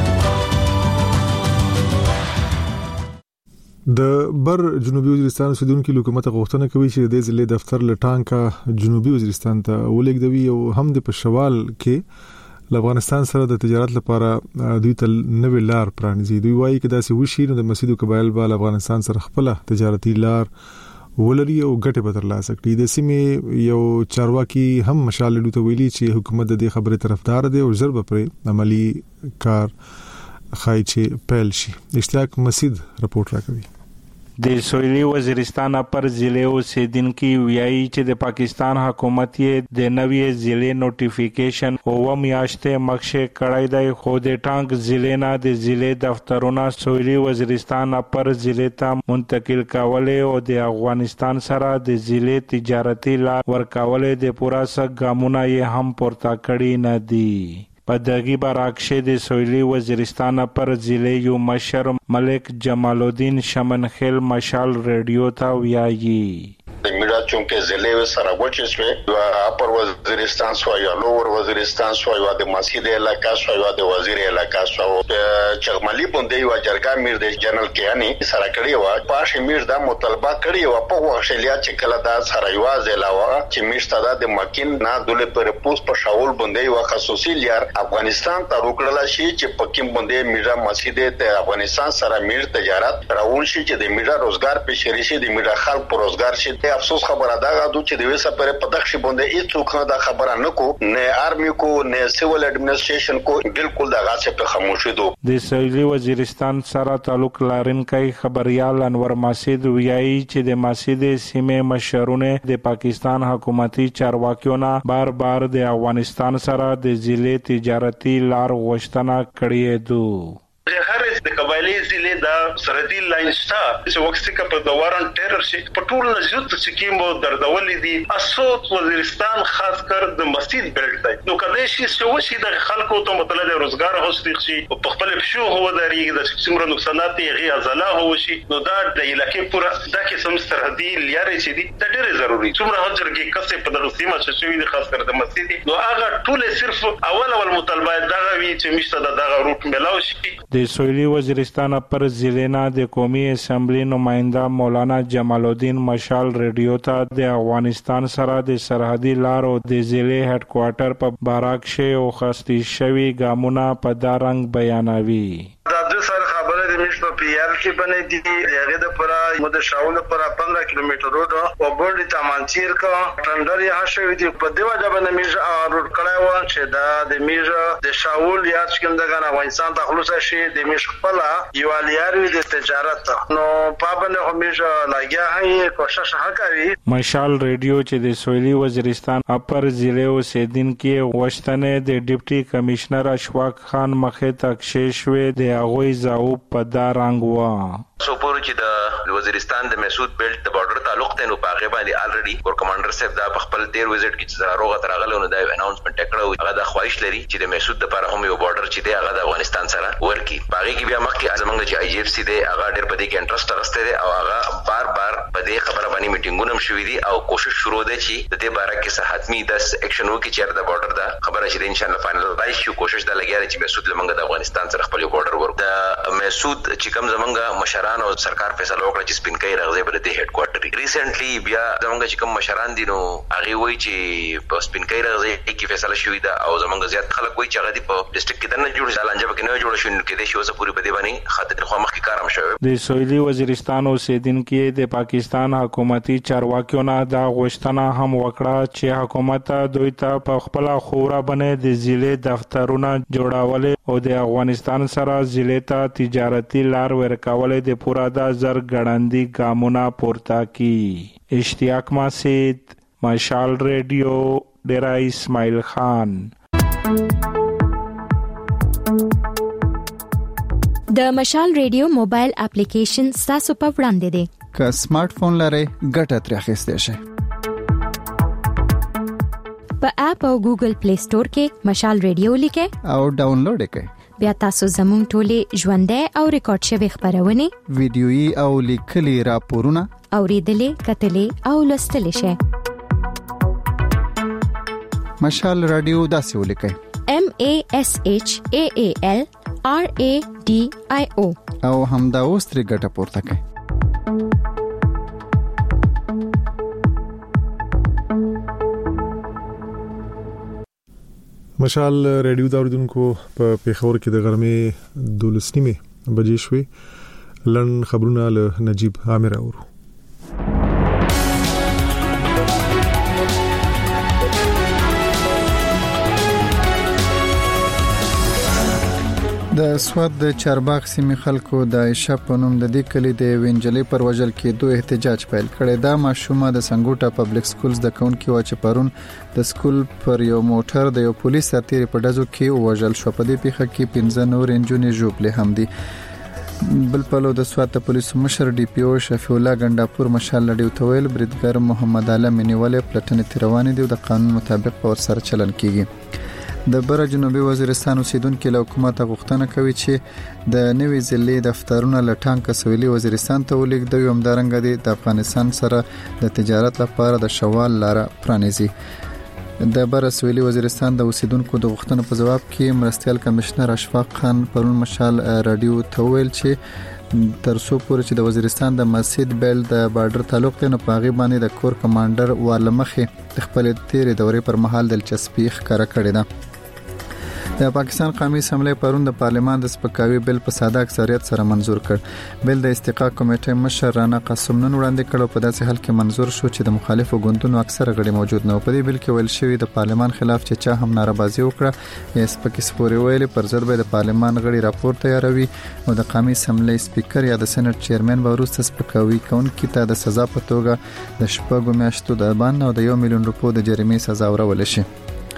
S1: د بر جنوبي وزیرستان اوسیدونکو حکومت غوښتنه کوي چې د ضلع دفتر لټانکا جنوبي وزیرستان ته ولېږدوي او هم د پښوال کې افغانستان سره د تجارت لپاره دوی ته نوې لار پرانیزي. دوی وایي چې داسې وشي نو د مسجد قبایل به افغانستان سره خپل تجارتي لار ولري او ګټه به ترلاسه کړي. د سیمې یو چارواکي هم مشال ته ویلي چې حکومت د دې خبرې طرفدار دی او ضرب پر عملی کار خای چې پیل شي. اشتیاق مسجد رپورت راکوي.
S20: د سویلی وزیرستان پر ضلع اوسیدونکو ویایي چې د پاکستان حکومت یې د نوې ضلع نوټیفیکیشن او میاشتې مخکې کړی دی، خو د ټانک ضلع نه د ضلع دفترونه سویلی وزیرستان پر ضلع ته منتقل کول او د افغانستان سره د ضلع تجارتي لار ورکول د پوره سګ ګامونه یې هم پورته کړی نه دي. په دغه برعکس د سویلی وزیرستان پر ضلع یو مشر ملک جمال الدین شمنخیل مشال ریډیو ته ویایي
S21: میرا چونکه ضلع سره وچه شوی و اپر وزیرستان سو یا لور وزیرستان سو یا د مسجد علاقہ سو یا د وزیر علاقہ سو چغملی بوندې و جرګه میر د جنرال کیانی سره کړی و پاش میر د مطالبه کړی و په وښلیا چې کله د سره یواز علاوه چې میشته د مکین نه دله پر پوس په شاول بوندې و خصوصي لار افغانستان ته روکړل شي چې پکیم بوندې میرا مسجد ته افغانستان سره میر تجارت راول شي چې د میرا روزګار په شریشي د میرا خلک پر روزګار شي. افسوس خبره دا غواړو چې د وسه پر پدښ باندې هیڅوک دا خبره نه کو، نه آرمي کو، نه سیول اډمنستریشن کو، بالکل دا غاڅه په خاموشي دو.
S20: د سویلی وزیرستان سره تعلق لرونکي خبريال انور مسجد ویایي چې د مسجد سیمه مشرونه د پاکستان حکومتي چارواکیونه بار بار د افغانستان سره د ضلع تجارتي لار غوښتنه کړې ده.
S22: هر د قبایلی ضلع د سرحدي لاین شته چې وخت کې په دوارن ټیرر شي په ټول نزيوت سکیم او دردولې دي اسوت وزیرستان خاص کر د مسجد بیلټ دی. نو کله شي چې وشي د خلکو ته مطلب روزګار هوستي شي په خپل پښو هو دري د څومره نقصانات یې غي ازلا هو شي نو دا د علاقې پورا د قسم سرحدي لارې چې دي د ډېر ضروري څومره حجر کې کسې په دغه سیمه چې شوی د خاص کر د مسجد نو هغه ټول صرف اول مطالبه دغه وی چې مشته دغه روټ ملاو شي.
S20: د سویلی وزیرستان پر ضلع نه د قومي اسمبلی نماینده مولانا جمال الدین مشال ریډیو ته د افغانستان سره د سرحدي لار او د ضلع هډ کوارټر په باراکشه او خستی شوی ګامونه په دا رنګ بیانوي.
S22: دا د سره خبره د میش په پیار کې باندې دي هغه د پرا مود شاول پر 15 کیلومتر روډ او بورډ تامانچیر کا ټندر یا شوی دی په دیو ځبنه میش روډ کړای و چې دا د میش د شاول یا څنګه افغانستان ته خلاص شي د میش خپل یو الیاروي د تجارت نو پابنه همیشه لاګیا هي کوشش وکړي.
S20: مشال ریډیو چې د سویلی وزیرستان اپر ضلع اوسیدونکو وشتنه د ډیپټي کمشنر اشفاق خان مخه تکشیش وې د هغه زاو په دا رنګ وا
S3: سو پورې چې د وزیرستان د مسعود بیلټ د بارډر تعلق ته نو پاغه باندې الریډي ور کمانډر صاحب دا خپل 13 وزټ کې چې روغه ترغله نو دا اناونسمنت کړو هغه د خواهش لري چې د مسعود لپاره هم یو بارډر چې دی هغه د افغانستان سره ورکی پاغه کې بیا مخکې ازمنګ چې آی جی اف سی دی هغه ډېر په دې کې انټرست راغسته دی او هغه بار بار په دې خبره باندې میټینګونه شوې دي او کوشش شروع ده چې د دې باره کې حتمی د اکشن وکړي چې د بارډر دا خبره چې ان شاء الله فائنلایز شي کوشش دا لګیا چې مسعود لمنګ د افغانستان سره خپل بارډر ورک د مسعود چې کوم زمنګ مشران او سرکار فیصله وکړه چې سپینکای راغځي پر دې هډ کوارټر ریسنټلی بیا زمونږ چې کوم مشران دي نو هغه وایي چې په سپینکای راغځي کې فیصله شوې ده او زمونږ زیات خلک وایي چې هغه دی په ډیسټریکټ کې نه جوړ ځل انجام کې نه جوړ شو کې د شی اوسه پوری په دی باندې خاطر خو مخکې کارم شوی.
S20: د سویلی وزیرستان اوسیدونکو د پاکستان حکومتي چارواکیو نه دا غوښتنه هم وکړه چې حکومت دوی ته په خپل خورا باندې د ضلع دفترونه جوړول او د افغانستان سره ضلع ته تجارتي لار ورکول د پورا د زر ګړندی ګامونه پورته کی. اشتیاق مسجد مشال ریډیو ډیرا اسماعیل خان.
S19: د مشال ریډیو موبایل اپلیکیشن تاسو په وړاندې دی.
S2: که سمارټ فون لرئ ګټه ترې اخیستئ شئ.
S19: په اپ او ګوګل پلی سٹور کې مشال ریډیو لیکئ
S2: او ډاونلوډ یې کړئ.
S19: بیا تاسو زموږ ټولې ژوندۍ او ریکارډ شوی خبرونه
S2: ویډیويي او لیکلي راپورونه
S19: اوریدلې کتلې او لوستلې شئ.
S2: مشال رادیو داسې ولیکئ
S19: MASHAAL RADIO
S2: او همدا اوس ترې ګټه پورته کړئ.
S1: مشال ریډیو دا اوریدونکو په پیښور کې د غرمې 12:30 بجې شوې. لن خبرونه له نجیب عامر اورو.
S2: د سواد د چارباغ سیمې خلکو د عائشہ په نوم د دې کلی د وینجلې پر وژل کېدو احتجاج پیل کړی. دا ماشومه د سنگوټا پبلک سکولز د کونکي و چې پرون د سکول پر یو موټر د یو پولیس سرتیری په ډزو کې وژل شو. په دې پیښه کې 15 نور انجونې ژوبلې هم دي. بل پلو د سواد د پولیسو مشر ډي پی او شفیع الله ګنداپور مشال لډیو تویل بریدګر محمد علي منیولې پلټنې تروانې دي او د قانون مطابق په ور سره چلن کیږي. د بره جنوبي وزیرستان اوسیدونکو له حکومت غوښتنه کوي چې د نوې ضلعې دفترونه لټانګ سویلي وزیرستان ته ولېږدوي. همدارنګه د افغانستان سره د تجارت لپاره د شوال لاره پرانیزي. د بره سویلي وزیرستان د اوسیدونکو د غوښتنو په جواب کې مرستیال کمشنر اشفاق خان پرون مشال رادیو ته ویل چې ترڅو پورې چې د وزیرستان د مسجد بیل د بارډر تعلق ته نه پاغي باندې د کور کمانډر ورلمخه خپل تیرې دورې پر مهال دلچسپي ښکاره کړې ده. د پاکستان قومي اسمبلی پرون د پارلیمان د سپکاوي بل په ساده اکثریت سره منزور کړ. بل د استحقاق کمیټې مشر رانا قاسم نن وړاندې کړ په داسې حال کې منزور شو چې د مخالفو ګوندونو اکثره غړي موجود نه و. په دې بل کې ویل شوی د پارلیمان خلاف چې چا هم نارضایتي وکړه یا سپکې سپوري ویلي پر ضد به د پارلیمان غړي راپور تیاروي او د قومي اسمبلی سپیکر یا د سېنات چیرمن به وروسته سپکاوي کوونکي ته د سزا په توګه د شپږو میاشتو د بان او د 1 میلیون روپیو د جریمې سزا ورول شي.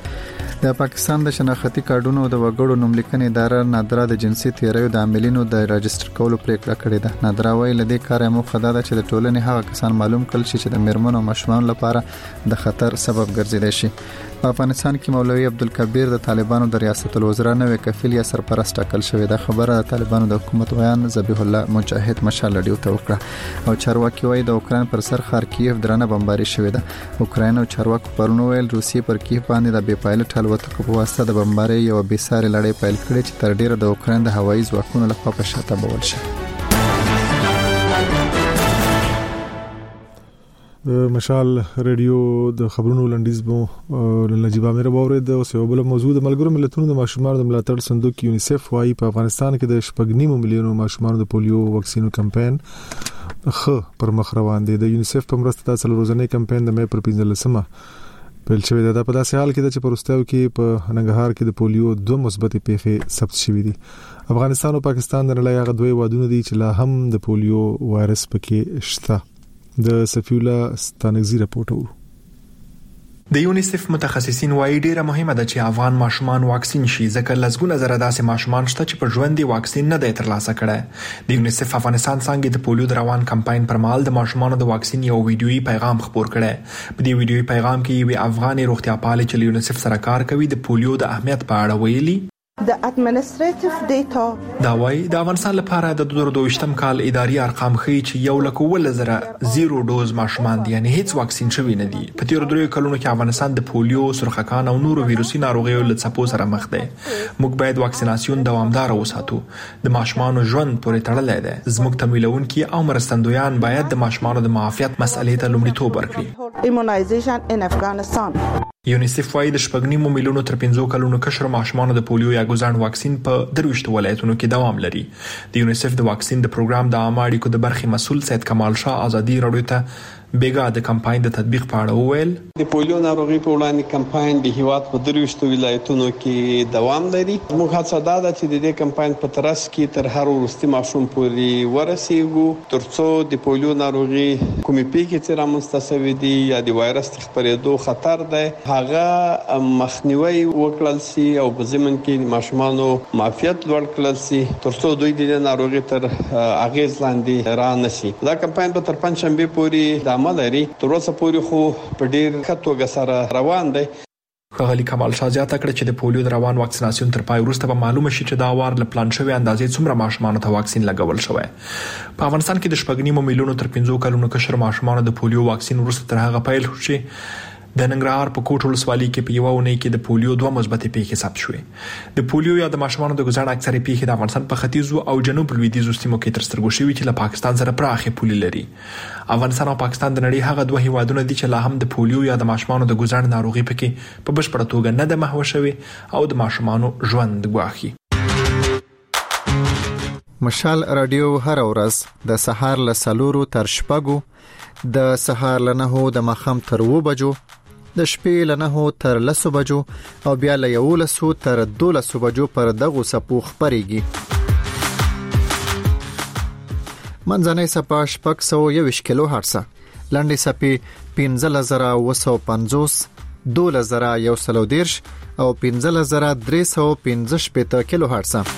S2: د پاکستان د شناختی کارډونو د وګړو نوملیکنې اداره نادرا د جنسي تیریو د عاملینو د راجستر کولو پریکړه کړې ده. نادرا وايي لدې کار موخه ده چې د ټولنې هغه کسان معلوم کړي چې د میرمنو او ماشومان لپاره د خطر سبب ګرځیدای شي. په افغانستان کې مولوي عبدالکبیر د طالبانو د ریاست الوزرا نوې کفیل یا سرپرست ټاکل شوی. دا خبره د طالبانو د حکومت ویان ذبیح الله مجاهد مشال لډیو ته وکړه او چارواکي وايي د اوکران پر سر ښار کیف درنه بمباري شوې ده. اوکران او چارواکو پرون ویل روسیې پر کیف باندې د بې پایلټ الوتکو په واسطه د بمباري یو بېساري لړۍ پیل کړې چې تر ډیره د اوکران د هوایي ځواکونو لخوا په شاته بول شي.
S1: مشال ریډیو د خبرونو لنډیز بو نجیب عامر باورید او سیو بل موضوع د ملګرو ملتونو د ماشومانو د ملاتړ صندوق یونیسف وايي په افغانستان کې د 8.9 میلیونو ماشومانو د پولیو واکسینو کمپاین پر مخ روان دی. د یونیسف په مرسته د څلورځنې کمپاین د مې پر 15مه پیل شوی دی. په داسې حال کې چې پرستاو کې په ننګرهار کې د پولیو 2 مثبت پیښې ثبت شوې دي. افغانستان او پاکستان د نړۍ هغه دوی وادونه دي چې لا هم د پولیو وایرس پکې شته. د سفیولا ستانګزی راپورټ ورو.
S4: د یونیسف متخصصین وايي ډیره مهمه ده چې افغان ماشومان واکسین شي ځکه لږونه زره داسې ماشومان شته چې په ژوند کې واکسین نه دی ترلاسه کړی. د یونیسف افغانستان څنګه د پولیو د روان کمپاین پر مهال د ماشومانو د واکسین یو ویډیويي پیغام خپور کړی. په دې ویډیويي پیغام کې یو افغاني روغتیا پالي چې یونیسف سره کار کوي د پولیو د اهمیت په اړه ویلي.
S8: د administrative data
S4: دا وايي د افغانستان لپاره د 2022م کال اداري ارقام ښیي چې 1,000 ډوز ماشومان دي یعنی هیڅ واکسین شوی نه دي. په تیر 3 کلونو کې افغانستان د پولیو، سرخکان او نورو ویروسي ناروغیو له څپو سره مخ دی. موږ باید واکسیناسیون دوامدار وساتو. د ماشومان ژوند پورې تړلی دی. زموږ تمویلونکي او مرستندویان باید د ماشومان د معافیت مسئلې ته لومړیتوب ورکړي.
S8: immunization in Afghanistan.
S4: یونیسف وايي د 8.9 میلیونو تر 15 کلونو کشر ماشومانو د پولیو یا ګوزاڼ واکسین په 23 ولایتونو کې دوام لري. د یونیسف د واکسین د پروګرام د عامه اړیکو د برخې مسول سید کمال شاه ازادي راډیو ته بیګا د کمپاین د تطبیق په اړه وویل.
S23: د پولیو ناروغي په وړاندې کمپاین د هیواد په 23 ولایتونو کې دوام لري. موږ هڅه ده چې د دې کمپاین په ترڅ کې تر هر وروستي ماشوم پورې ورسیږو ترڅو د پولیو ناروغي کومې پیښې چې رامنځته شوې دي یا د وایرس خپرېدو خطر دی هغه مخنیوي وکړل شي او په ضمن کې ماشومانو معافیت لوړ کړل شي ترڅو دوی د ناروغي تر اغیز لاندې را نشي. دا کمپاین به تر پنځشنبه پورې مالري تر اوسه پورې خو په ډیر ښه توګه سره روان دی.
S4: ښاغلي کمال شاه زیاته کړه چې د پولیو د روان واکسیناسیون تر پای وروسته به معلومه شي چې دا وار له پلان شوی اندازې څومره ماشومانو ته واکسین لګول شوی. په افغانستان کې د 8.9 میلیونو تر 15 کلونو کشر ماشومانو د پولیو واکسین وروسته تر هغه پیل شو چې د ننګرهار په کوټ ولسوالۍ کې په یوه اونۍ کې د پولیو 2 مثبتې پیښې ثبت شوې. د پولیو یا د ماشومانو د ګزار اکثره پیښې د افغانستان په ختیځو او جنوب لویدیځو سیمو کې تر سترګو شوې چې له پاکستان سره پراخې پولې لري. افغانستان او پاکستان د نړۍ هغه دوه هیوادونه دي چې لا هم د پولیو یا د ماشومانو د ګزار ناروغي پکې په بشپړه توګه نه ده محو شوې او د ماشومانو ژوند ګواښي.
S2: مشال رادیو هر ورځ د سهار له 4 تر 6 د سهار له 9 د ماخام تر 2 بجو د شپې له 9 تر 10 بجو او بیا له 11 تر 12 بجو پر دغه سپو خبريږي. منځنۍ سپا 621 کیلو هرتز، لنډي سپي 15950، 2130 او 15315 کیلو هرتز.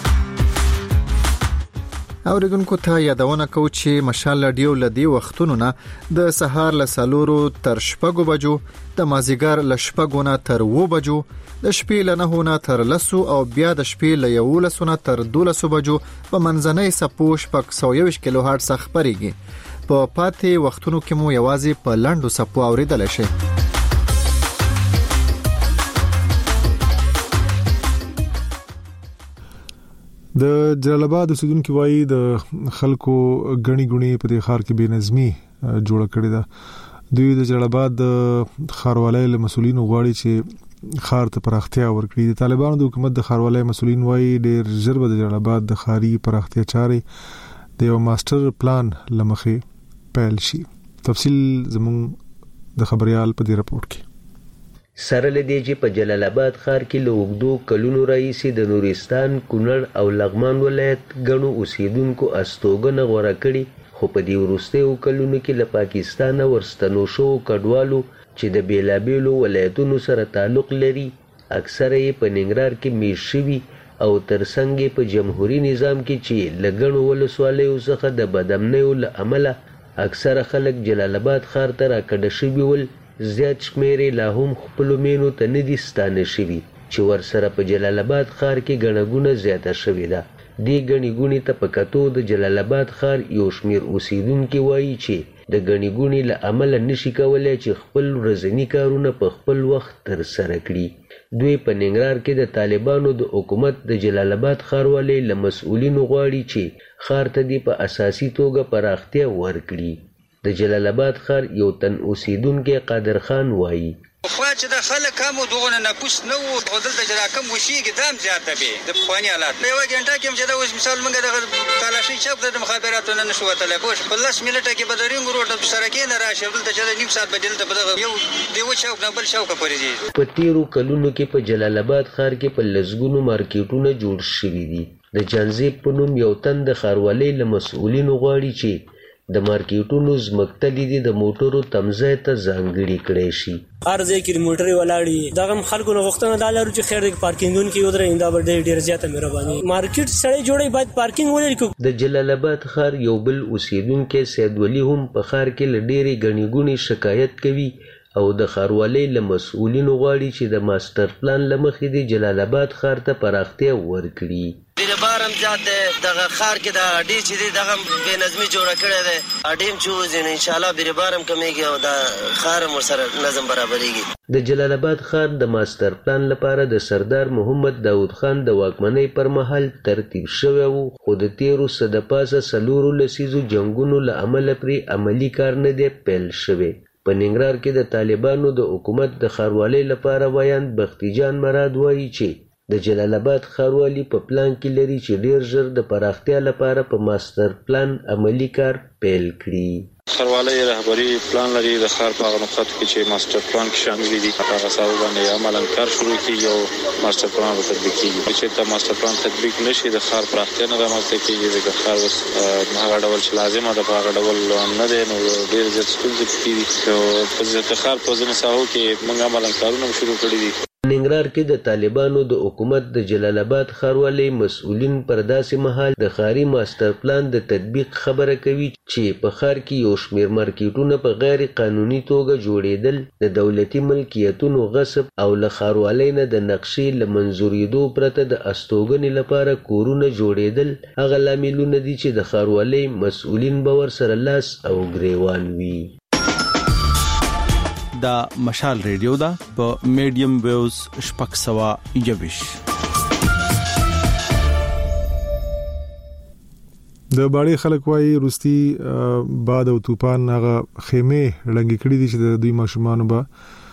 S2: اوریدونکو ته یادونه کوم چې مشال رادیو لدی وختونو نه د سهار له 4 تر 6 بجو، د مازیګر له 6 نه تر 2 بجو، د شپې له 9 نه تر 10 او بیا د شپې له 11 نه تر 12 بجو په منځنۍ سپو 621 کیلو هرتز خبريږي. په پاتې وختونو کې مو یوازې په لاندو سپو اوریدل شي.
S1: د جلال آباد اوسیدونکو وایي د خلکو غني غني په دې ښار کې بے نظمي جوړه کړې ده. دوی د جلال آباد د ښاروالۍ له مسولینو غواړي چې ښار ته پراختیا ورکړي. د طالبانو د حکومت د ښاروالۍ مسولین وایي ډېر ژر به د جلال آباد د ښاري پراختیا چارې د یو ماستر پلان لمخې پیل شي. تفصیل زموږ د خبريال په دې راپورټ کې.
S7: سره لدی چې په جلال آباد ښار کې له وګړو کلونو راځي د نورستان، کونړ او لغمان ولایت غنو اوسیدونکو استوګنه غوړه کړي، خو په دې وروستیو کلونو کې له پاکستان ورستنو شو کډوالو چې د بیلابیلو ولایتونو سره تعلق لري اکثره یې په ننګرهار کې میشت شوي او ترڅنګ په جمهوریت نظام کې چې لګنو ولسوالیو څخه د بدامنیو له امله اکثره خلک جلال آباد ښار ته راکډه شوي ول. زیات شمیرې لا هم خپلو مینو ته نه دي ستانه شوي چې ورسره په جلال آباد ښار کې ګڼه زیاته شوې ده. دې ګڼې ګوڼې ته په کتو د جلال آباد ښار یو شمیر اوسیدونکي وایي چې د ګڼې ګوڼې له امله نشي کولی چې خپل ورځني کارونه په خپل وخت ترسره کړي. دوی په ننګرهار کې د طالبانو د حکومت د جلال آباد ښاروالۍ له مسؤلینو غواړي چې ښار ته دې په اساسي توګه پراختیا ورکړي. د جلال آباد ښار یو تن اوسیدونکی قادر خان وایي
S9: خو چې د خلک هم دغه نه پوس نو غوډل د جراکم وشيږي دام زیاته به د خواني حالات په یو غنټه کې چې دا اوس مثال موږ د تلاشي چوک د مخابراتو نه نشو وتلای پوش په لاس ملته کې بدرینګ روډ سره کې نه راشي بل ته چې نیم ساعت بدل ته په یو دیو چوک نه بل چوک پرېږي. په
S7: تیرو کلونو کې په جلال آباد ښار کې په لزګونو مارکیټونه جوړ شوي دي. د جنزیب په نوم یو تن د ښاروالۍ له مسؤلینو غواړي چې د مارکیټونو زمکتلې دي د موټرو تمځای ته ځانګړي کړی شي.
S12: هر ځای کې موټرې ولاړې دغه خلکو نه غوښتنه دا لرو چې خیر د پارکینګونو کې ودرې دا به ډېر زیاته مهرباني مارکیټ سړی جوړي باید پارکینګ ولري.
S7: د جلال آباد ښار یو بل اوسیدونکو سید ولی هم په ښار کې لډېری غنیګونی شکایت کوي او د ښاروالۍ له مسؤلینو غواړي چې د ماستر پلان لمخې د جلال آباد ښار ته پراختیا ورکړي.
S24: بارم زیات دغه ښار کې د اډي چې دغه بے نظمي جوړه کړې ده اډیم چې ان شاء الله بیر بارم کمیږي او د ښار مر سره نظم برابرېږي.
S7: د جلال آباد ښار د ماستر پلان لپاره د سردار محمد داود خان د واکمنۍ پر مهال ترتیب شوی وو، خو د تیرو د پاسه 4 لسیزو جنگونو له امله پرې عملی کار نه دی پیل شوی. په ننګرهار کې د طالبانو د حکومت د ښاروالۍ لپاره ویاند بختي جان مراد وایي چې د جلال آباد ښاروالي په پلان کې لري چې ډیر ژر د پراختیا لپاره په ماستر پلان عملی کار پیل کړي.
S25: ښاروالۍ رهبری پلان لري د ښار په هغه نقاط کې چې ماستر پلان کې شامل دي هغه ساو باندې عملاً کار شروع کیږي او ماستر پلان به تطبیق کیږي. چې دا ماستر پلان تطبیق نشي د ښار پراختیا نه رامنځته کیږي د ښار اوس هغه ډول چې لازمه ده په هغه ډول نه دی نو ډیر زیات ستونزې کیږي او په ښار په ځینو ساحو کې موږ عملاً کارونه شروع کړي دي.
S7: ننګرهار کې د طالبانو د حکومت د جلال آباد ښاروالۍ مسؤلین پر داسې مهال د ښاري ماستر پلان د تطبیق خبره کوي چې په ښار کې یو شمېر مارکیټونه په غیر قانوني توګه جوړېدل، د دولتي ملکیتونو غصب او له ښاروالۍ نه د نقشې له منظورېدو پرته د استوګنې لپاره کورونه جوړېدل هغه لاملونه دي چې د ښاروالۍ مسؤلین به ورسره لاس او ګریوان وي.
S5: دا مشال ریډیو دا په میډیم ویوز شپږ 121.
S1: د باړې خلک وایي روستي باد او طوفان هغه خیمه لنګي کړې دي چې د دوی ماشومان به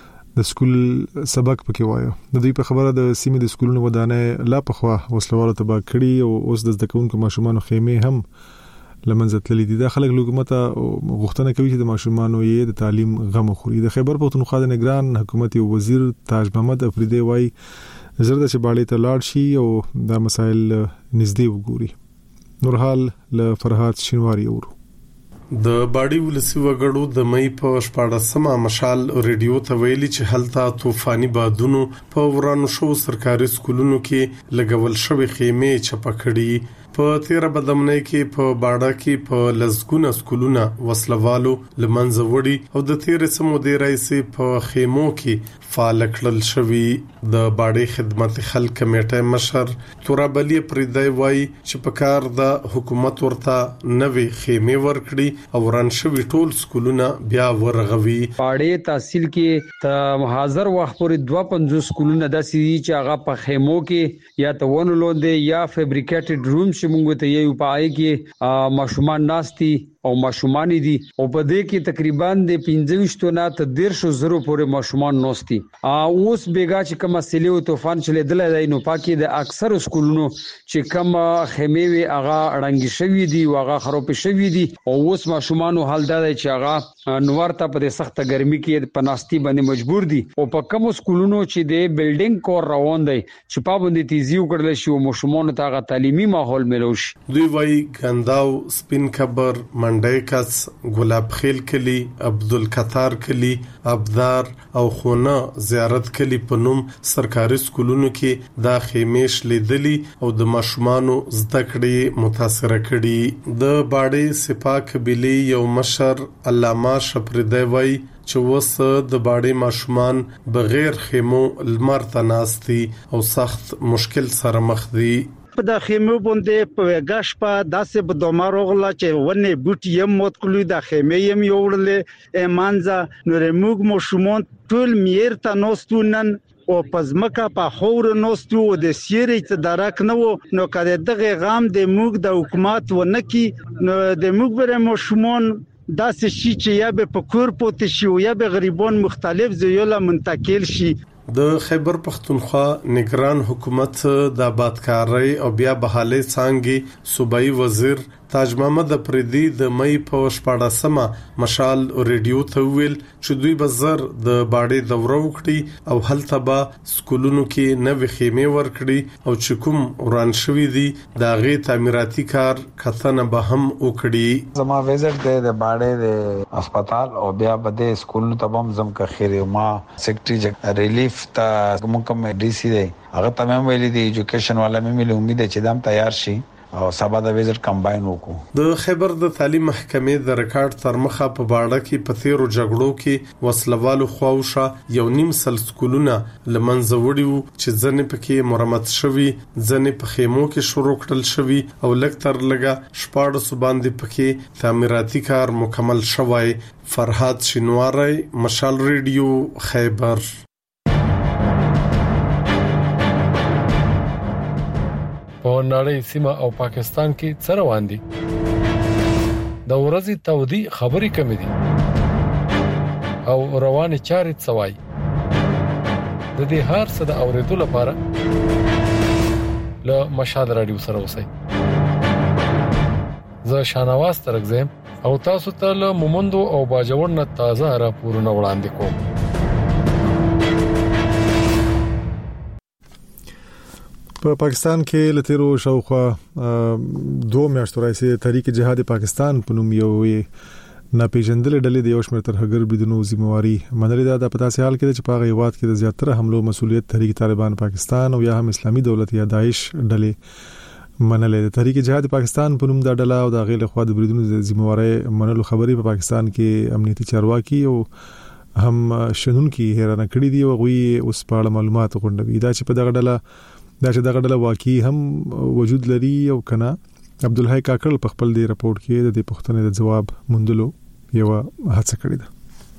S1: د سکول سبق پکې وایو. د دوی په خبره د سیمې د سکولونو ودانې لا پخوا وسلوالو تبا کړي او اوس د ذکرونکو ماشومان خیمه هم لمنځه تللي دي. د خلک حکومت غوښتنه کوي چې د ماشومان یې د تعلیم غم خوري. د خیبر پختونخوا د نگران حکومت وزیر تاج محمد افریدی وایي زرد چې باړې ته لاړ شي او دا مسایل نږدې وګوري. نورحال له فرحات شینواری اورو.
S6: د باډي ولسی وګړو د مې په 14مه مشال ریډیو ته ویلي چې هلته طوفاني بادونو په ورانو شو سرکاري سکولونو کې لګول شوی خیمه چپکړي. په 13 بدمنۍ کې په باډا کې په لزګونه سکولونه وسلوالو لمنځه وړي او د 13 سمو د رئیس په خیمو کې فعال کړل شوی. د باډي خدمت خلک کمیټه مشر تورابلی پریدای وای چې په کار د حکومت ورته نوې خیمه ورکړي او وران شوی ټول سکولونه بیا ورغوي.
S10: باډي تحصیل کې ته حاضر وخت پورې 250 سکولونه د سړي چې هغه په خیمو کې یا ته ونلوندې یا فیبریکیټډ روم چې موږ ته یو پای کې ماشومان ناشتي او ماشومان دي او په دې کې تقریبا د 25 نه تر 150 پورې ماشومان نوستي. اوس بیګا چې کوم سیلو طوفان چې لیدل دی نو پاکي د اکثر سکولونو چې کوم خیمه وی هغه اړنګ شوی دي او هغه خراب شوی دي او اوس ماشومان حال دا چې هغه نور ته په سخت ګرمي کې پناستي باندې مجبور دي او په کوم سکولونو چې د بلډینګ کور روان دي چې پابندي تیزی وکړل شي او ماشومان ته هغه تعلیمي ماحول ملوش.
S6: دوی وای ګنداو سپین خبر منډیکس ګلاب خیل کلی عبدالقطار کلی ابدار او خونه زیارت کلی په نوم سرکاري سکولونو کې دا خیمه لیدلی او د ماشومانو زده کړې متاثر کړي. د باډي سپاه قبيله یو مشر علامه شپردی وای چې وس د باډي ماشومان بغیر خیمو لمر تناستي او سخت مشکل سره مخ دي.
S11: په د خیمه باندې په غاښ په داسې په دومره غلا چې ونه بوټي یم موت کړی د خیمه یم یوړل مانځه نو موږ مشمون ټول میر ته نوستونن او پزمکه په خور نوستو د سیری ته درک نو نو کده دغه غام د موږ د حکومت و نکی نو د موږ بر مشمون داسې شي چې یا به په کور پوت شي او یا به غریبان مختلف زیوله منتقل شي.
S6: د خیبر پختونخوا نگران حکومت د آبادکارۍ او بیا بحالي څنګه صوبایي وزیر تاج محمد افریدی د مې په 14مه مشال ریډیو ته ویل چې دوی بزر د باډي دوره وکړي او هلته به سکولونو کې نوې خیمه ورکړي او چې کوم وران شوی دي د غي تعمیراتي کار کتنه به هم وکړي.
S14: زما وزټ د باډي د هسپتال او بیا بده سکولونو ته هم زم کا خیر ما سیکریټری ریلیف ته کوم ډي سي دی هغه تمام ویلي دی ایجوکیشن والا مې له امید چې دام تیار شي او سبا د ویزټ کمباین وکړو.
S6: د خیبر د تعلیم محکمې د ریکارډ تر مخه په باډه کې په 13 جګړو کې وسلوالو خواوشه 1.5 سکولونه لمنځه وړي وو چې ځنې پکې مرمت شوي ځنې په خیمو کې شروع کړل شوي او لکتر لګه 14 باندې پکې تعمیراتي کار مکمل شوی. فرحات شینواری مشال ریډیو خیبر.
S26: په نړۍ سیمه او پاکستان کې څه روان دي؟ د ورځې تودي خبرې کمې دي او روانې چارې څوای. د دې هر څه د اوریدو لپاره له مشال رادیو سره اوسئ. زه شانواز ترغزم او تاسو ته له مومندو او باجوړ نه تازه راپورونه وړاندې کوم.
S1: په پاکستان کې لتیرو شاوخوا 2 میاشتو راځي تحریک جهاد پاکستان په نوم یو ناپېژندل ډلې د یو شمېر ترهګر بریدونو ذمہواری منلې ده. په تاسو حال کې چې په غیوات کې د زیاتره حملو مسولیت تحریک طالبان پاکستان او یا هم اسلامي دولت یا داعش ډلې منلې ده. تحریک جهاد پاکستان په نوم د ډله او د غیل خوا د بریدونو ذمہواری منلو خبري په پاکستان کې امنیتي چارواکي او هم شنونکي حیرانه کړي دي او غوي اوس په معلومات غونډوي دا چې په دغه ډله واقعي هم وجود لري او کنه. عبدالحی کاکړ په خپل دی راپورټ کې د پښتنې د جواب موندلو یو هڅه کړې ده.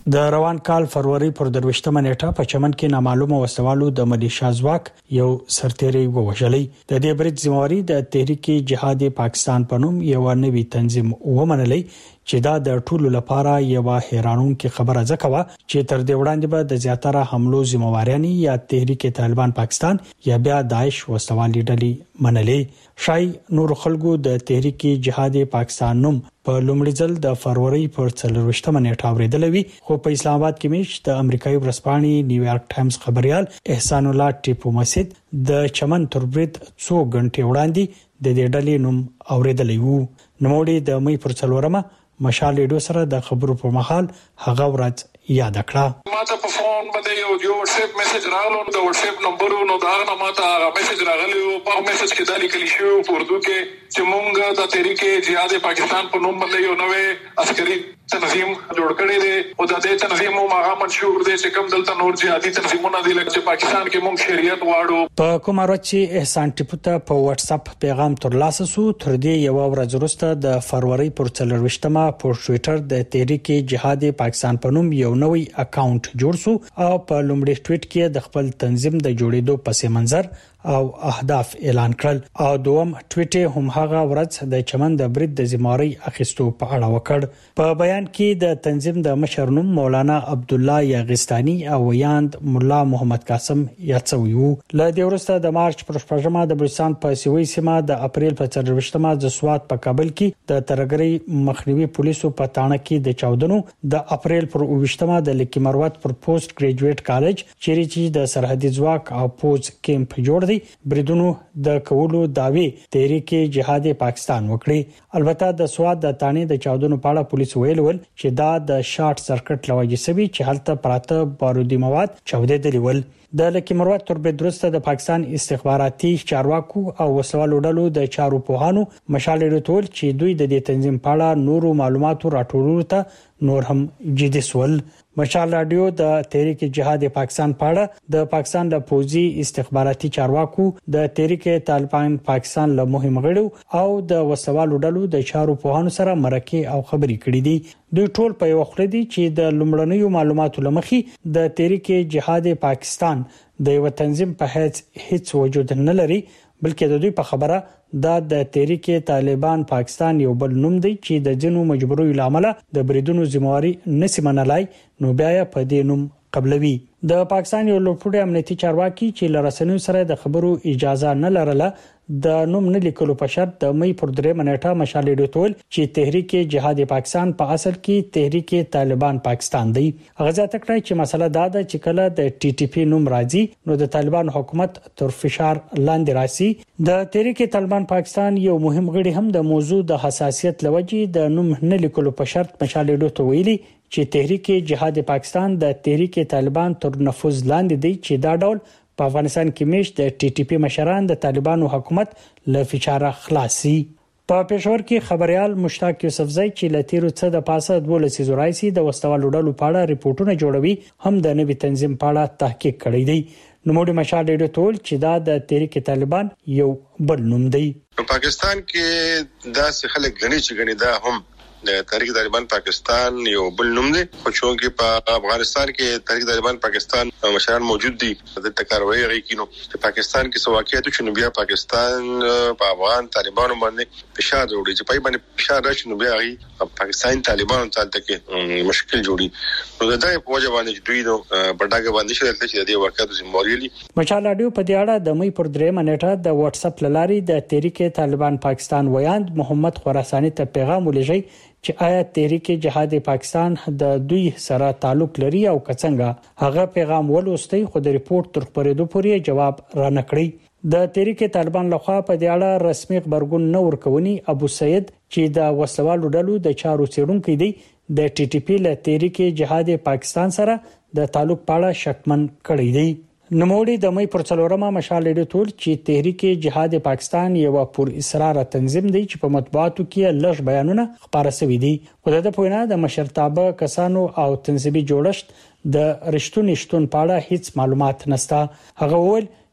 S13: د روان کال فروری پر 23 نیټه په چمن کې نامعلومه وسوالو د ملیشیا ځواک یو سرتیری ووژلی. د دې برید ذمہواری د تحریک جهاد پاکستان په نوم یو نوی تنظیم ومنلی چې دا د ټولو لپاره یو حیرانونکې خبره ځکه چې تر دې وړاندې به د زیاتره حملو ذمہواریانی یا تحریک طالبان پاکستان یا بیا داعش وسوالي ډلې منلې. شای نور خلکو د تحریک جهاد پاکستان نوم په لومړي ځل د فروری پر 24 نیټه اوریدلوي، خو په اسلام آباد کې میش د امریکایي ورځپاڼې نیویارک ټایمز خبريال احسان الله ټیپو مسجد د چمن تر برید 2 غنټې وړاندې د دې ډلې نوم اوریدلی وو. نوموړي د مې پر 4 مشال ریډیو سره د خبرو په مهال هغه ورځ یاد کړه.
S15: ما ته په فون باندې یو واتساپ میسج راغلو، د واتساپ نمبر نو دا هغه ما ته هغه میسج راغلی او په میسج کې دا لیکل شوی په اردو کې چې مونږ د تحریک جهاد پاکستان په نوم باندې یو نوې عسکري تنظیم جوړ کړی دی او د دې تنظیم هغه منشور دی چې کوم دلته نور جهادي تنظیمونه دي لکه پاکستان کې مونږ شریعت واړو.
S13: په کومه ورځ چې احسان ټیپو ته په واتس اپ پیغام ترلاسه سو، تر دې یو ورځ وروسته د فروری پر 24 په ټوئیټر د تحریک جهاد پاکستان په نوم یو نوی اکاونټ جوړ سو او په لومړي ټویټ کې د خپل تنظیم د جوړېدو پس منظر او اهداف اعلان کړل او دوم ټویټ هم هغه ورځ د چمن د برید د ذمہواری اخیستو په اړه وکړ. په بیان کې د تنظیم د مشر نوم مولانا عبد الله یاغستانی او ویاند مولا محمد قاسم یاتسویو. له دې وروسته د مارچ پر 15 د بلوچستان په سیوی سیمه د اپریل په 24 د سوات په کابل کې د ترګری مخنیوي پولیسو په تانه کې د چاودنو، د اپریل پر 20 د لکی مروت پر پوسټ ګریجویټ کالج چیرې چې د سرحدي ځواک او پوز کیمپ جوړ بریدونو د کولو داوی تحریک جهاد پاکستان وکړي. البته د سواد د تانی د چاودنو په اړه پولیس ویل چې دا د شارټ سرکټ لوجې سوي چې هلته پراته بارودي مواد چاودېدلي ول. د لکی مروت تر برید وروسته د پاکستان استخباراتي چارواکو او وسوالو ډلو د چارو پوهانو مشال ریټول چې دوی د دې تنظیم په اړه نورو معلوماتو راټولولو ته نور هم جدي سول. مشال رادیو د تحریک جهاد پاکستان په اړه د پاکستان د پوزي استخباراتي چارواکو د تحریک طالبان پاکستان له مهم غړو او د وسوالو ډلو د چارو پوهانو سره مرکه او خبري کړې دي. دوی ټول په یو خله دي چې د لومړنیو معلوماتو لمخې د تحریک جهاد پاکستان د یو تنظیم په هیڅ وجود نه لري، بلکې د دوی په خبره دا د تحریک طالبان پاکستان یو بل نوم دی چې د جنو مجبوري لامل د بریدونو ذمہواری نسی منلای نو بیا په دې نوم قبلوي. د پاکستان یو لوړپوړی امنیتي چارواکي چې لرسنیو سره د خبرو اجازه نه لرله د نوم نه لیکلو په شرط د مې پر 3 نیټه مشال ډیټول چې تحریک جهاد پاکستان په اصل کې تحریک طالبان پاکستان دی. هغه ځکه چې مسله دا ده چې کله د ټي ټي پی نوم راځي نو د طالبان حکومت تر فشار لاندې راسي. د تحریک طالبان پاکستان یو مهم غړي هم د موضوع د حساسیت لوجې د نوم نه لیکلو په شرط مشال ډیټول ویلي چې تحریک جهاد پاکستان د تحریک طالبان تر نفوذ لاندې دی چې دا ډول په افغانستان کې میش د ټي ټي پی مشران د طالبانو حکومت له فشار خلاصي. په پېښور کې خبريال مشتاق یوسفزئی چې لتیرو څه د پاسه 12 زورایسي د وسوالو ډلو په اړه ریپورتونه جوړوي هم د نوي تنظیم په اړه تحقیق کړی دی. نوموړي مشال ډیټول چې دا د تحریک طالبان یو بل نوم دی.
S16: په پاکستان کې دا څه خلک غني چې غني دا هم د تحریک طالبان پاکستان یو بل نوم دی، خو چې په افغانستان کې تحریک طالبان پاکستان مشران موجود دي د تکاروي غي کینو چې پاکستان کې سواکیات چې بیا پاکستان په افغان طالبانو باندې فشار جوړي چې پای باندې فشار راشي نو بیا غي پاکستان طالبانو ته کې مشکل جوړي نو دا په وجه باندې دوی نو پټاګه باندې شرط چې د واقعیت ذمہواری
S13: مشال رادیو په دې اړه د مې پر 3 نیټه د واتس اپ لاري د تحریک طالبان پاکستان ویاند محمد خراسانی ته پیغام ولېږي چې آیا تحریک جهاد پاکستان د دوی سره تعلق لري او کڅنګه. هغه پیغام ولوستي خو د ریپورت تر خبرېدو پورې جواب را نکړي. د تحریک طالبان لخوا په دې اړه رسمي خبرګون نه ورکونی ابو سید چې د وسوالو ډلو د چارو څېړونکو دی د ټي ټي پی له تحریک جهاد پاکستان سره د تعلق په اړه شکمن کړی دی. نوموړي د مې پر 4 مشال ډیټول چې تحریک جهاد پاکستان یو پر اصرار تنظیم دی چې په مطبوعاتو کې لږ بیانونه خبره شوي دي. خو د پوینه د مشرتابه کسانو او تنظیمي جوړښت د رښتونی شتون په اړه هیڅ معلومات نشته. هغه ول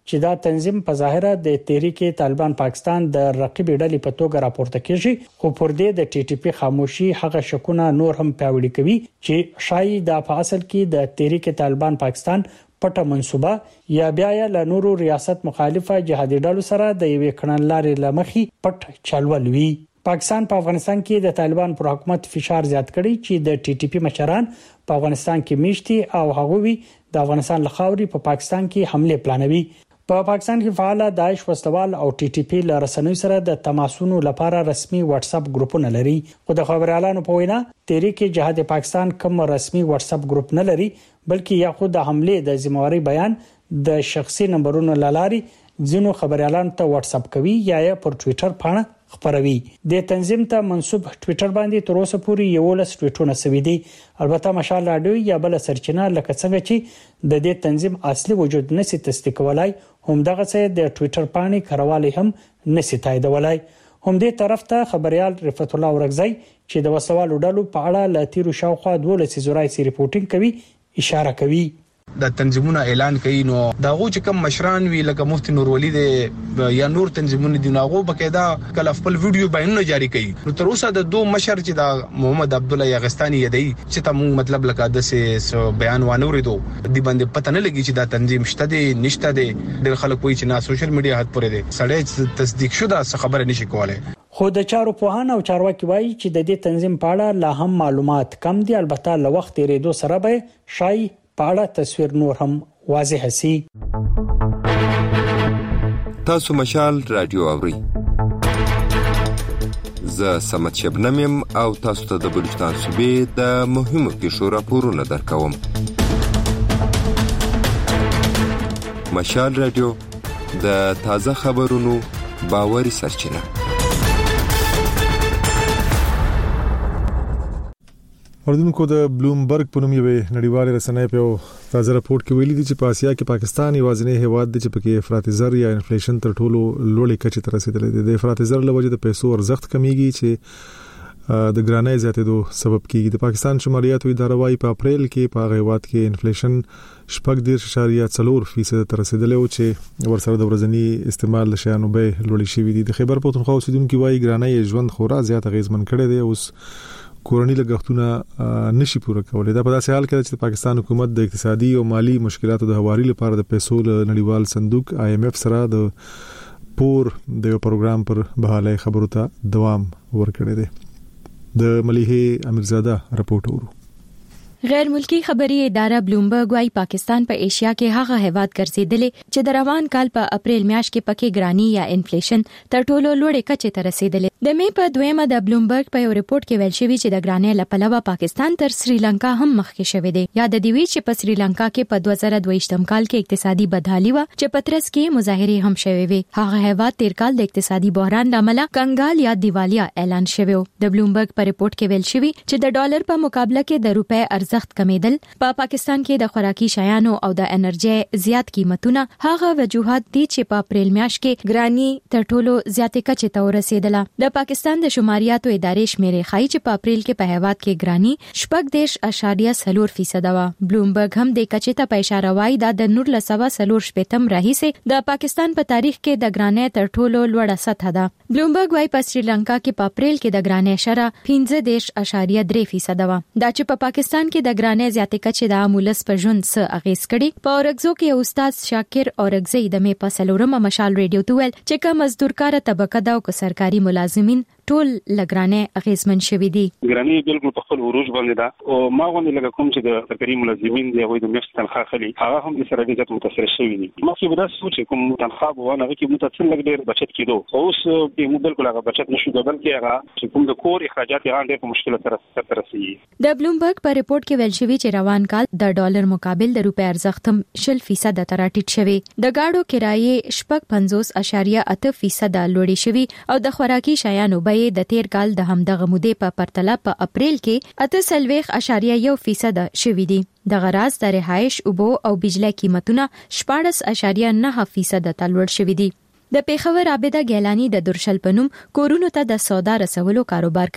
S13: چې دا تنظیم په ظاهره د تحریک طالبان پاکستان د رقیب ډلې په توګه راپورته کیږي، خو پر دې د ټي ټي پی خاموشي هغه شکونه نور هم پیاوړي کوي چې شاید د په اصل کې د تحریک طالبان پاکستان پټه منسوبه یا بیا له نورو ریاست مخالفه جهادي ډلو سره د یوې کړنلارې لمخې پټ چلول وی. پاکستان په افغانستان کې د طالبان پر حکومت فشار زیات کړي چې د ټي ټي پی مشران په افغانستان کې میشتي او هغوی د افغانستان لخوا په پاکستان کې حمله پلانوي. په پاکستان کې فعال داعش وسلوال او ټي ټي پی له رسنیو سره د تماسونو لپاره رسمي واتس اپ ګروپونه لري، خو د خبريالانو په وینا تحریک جهاد پاکستان کوم رسمي واتس اپ ګروپ نه لري، بلکې یا خود د حمله د ذمہواری بیان د شخصي نمبرونو لاري ځینو خبريالانو ته واتس اپ کوي یا پر ټوئیټر باندې خبروي. د تنظیم ته منسوب ټوئیټر باندې تر اوسه پورې 11 ټویټونه سوي دي. البته مشال راډیو یا بل سرچینه لکه څنګه چې د دې تنظیم اصلي وجود نشي تصدیق کولای، هم دغه څه د ټوئیټر باندې کاروالی هم نشي تاییدولای. هم دې طرف ته خبريال رفعت الله اورغزی چې د وسوالو ډلو په اړه ل تیرو شاوخوا 12 زورای سي ریپورتینګ کوي اشاره کوي.
S3: د تنظیمونو اعلان کوي نو داغه چې کوم مشران وی لکه مفتی نور ولی دی یا نور تنظیمونه دی ناغو بقاعده کله خپل ویډیو بیانونه جاری کوي. نو تر اوسه د دوه مشر چې دا محمد عبد الله یغستانی یدی چې تاسو مطلب لکه د سه بیان وانه ورېدو دی باندې پته نه لګی چې دا تنظیم شته دی نشته دی. ډېر خلک کوئی چې نه سوشل میډیا حد پورې دی سړی تصدیق شوه څه خبره نشي کولای.
S13: خو د چارو پوهان او چارواکي وایي چې د دې تنظیم په اړه لا هم معلومات کم دي، البته له وخت تیریدو سره به شای په اړه تصویر نور هم واضح سي.
S17: تاسو مشال رادیو اورئ. زه سمت شبنم يم او تاسو ته د بلوچستان صوبې د مهمو پیښو راپورونه درکوم. مشال رادیو د تازه خبرونو باوري سرچینه.
S1: اردوونکو د بلومبرګ په نوم یوې نړیوالې رسنۍ په تازه راپور کې ویلي دي چې په اسیا کې پاکستان یوازینی هیواد دی چې پکې افراطي زر یا انفلیشن تر ټولو لوړې کچې ته رسیدلی دی. د افراطي زر له وجې د پیسو ارزښت کمیږي چې د ګرانۍ زیاتېدو سبب کیږي. د پاکستان شماریاتو اداره وايي په اپریل کې په هغه هیواد کې انفلیشن 4.4% ته رسیدلی و چې ورسره د ورځني استعمال د شیانو بیې لوړې شوې دي. د خیبر پختونخوا اوسیدونکو وايي ګرانۍ ژوند خورا زیات اغیزمن کړی دی، اوس کورنی لګښتونه نشي پوره کولای. دا په داسې حال کې چې پاکستان حکومت د اقتصادي او مالی مشکلاتو د هواري لپاره د پیسو نړیوال صندوق IMF سره د پور د یو پروګرام پر بحالي خبرو ته دوام ورکړی دی. د ملیحه امیرزاده راپورټ ورو.
S19: غیر ملکی خبري اداره بلومبرګ وايي پاکستان په ایشیا کې هغه هیواد ګرځیدلی چې د روان کال په اپریل میاشت کې پکې ګرانی یا انفلیشن تر ټولو لوړې کچې ته رسیدلی. د مې په دویمه د بلومبرګ په یو ریپورت کې ویل شوی چې د ګرانی لپاره پاکستان تر سریلانکا هم مخکې شوی دی. یاد دی چې په سریلانکا کې په 2022م کال کې اقتصادي بدحالي و چې پترس کې مظاهره هم شوی وي. هغه هیواد تیر کال د اقتصادي بحران لامل کنګال یا دیوالیا اعلان شوی. د بلومبرګ په ریپورت کې ویل شوی چې د ډالر په مقابله کې د روپۍ ارزښت کمیدل، په پاکستان کې د خوراکي شیانو او د انرژي زیات قیمتونه هغه وجوهات دي چې په اپریل میاشت کې ګرانی تر ټولو زیاتې کچې ته ورسېدله. د پاکستان د شماریاتو ادارې شمیرې ښایي چې په اپریل کې په هیواد کې ګرانی 4.4% و. بلومبرګ هم د کچې ته په اشاره وایي دا د 1940 راهیسې د پاکستان په تاریخ کې د ګرانی تر ټولو لوړه سطح ده. بلومبرګ وايي په سریلانکا کې په اپریل کې د ګرانی شره 15.3% و. دا چې په پاکستان کې د ګرانی زیاتې کچې د عامولس په ژوند څه اغیز کړي. په اورګزو کې استاد شاکر اورګزی د مې په سلورمه مشال ریډیو ته ویل چې کوم مزدورکار طبقه دا او سرکاري ملازمین ټول لګرانه اغیزمن شوي دي.
S18: ګرانه بالکل په خپل عروج باندې ده او ما غوښنه لکه کوم چې د سرکاري ملازمین دی او د میاشت تنخواه خلی هغه هم د سره ډېر متاثر شوي دي. مخکې به دا سوچ کوم تنخواه وانه کې متاثر لګ ډېر بچت کېدو، اوس په موږ بالکل هغه بچت نشو کېدل کې هغه چې کوم د کور اخراجات یې ډېر په مشکل سره رسیدي.
S19: د بلومبرګ په ریپورت کې ویل شوی چې روان کال د ډالر مقابل د روپۍ ارزښت 0% ته راټیټ شوی. د گاډو کرایې 50.8% لوړې شوی او د خوراکي شیانو بیې د تیر کال د همدغه مودې په پرتله په اپریل کې 8.1% شوي دي. د غراض د رهایش اوبو او بجلی قیمتونه 14.9% ته لوړ شوي دي. د پیښور عابده ګیلانی د درشل پنوم کورونو ته د سودا رسولو کاروبار کوي.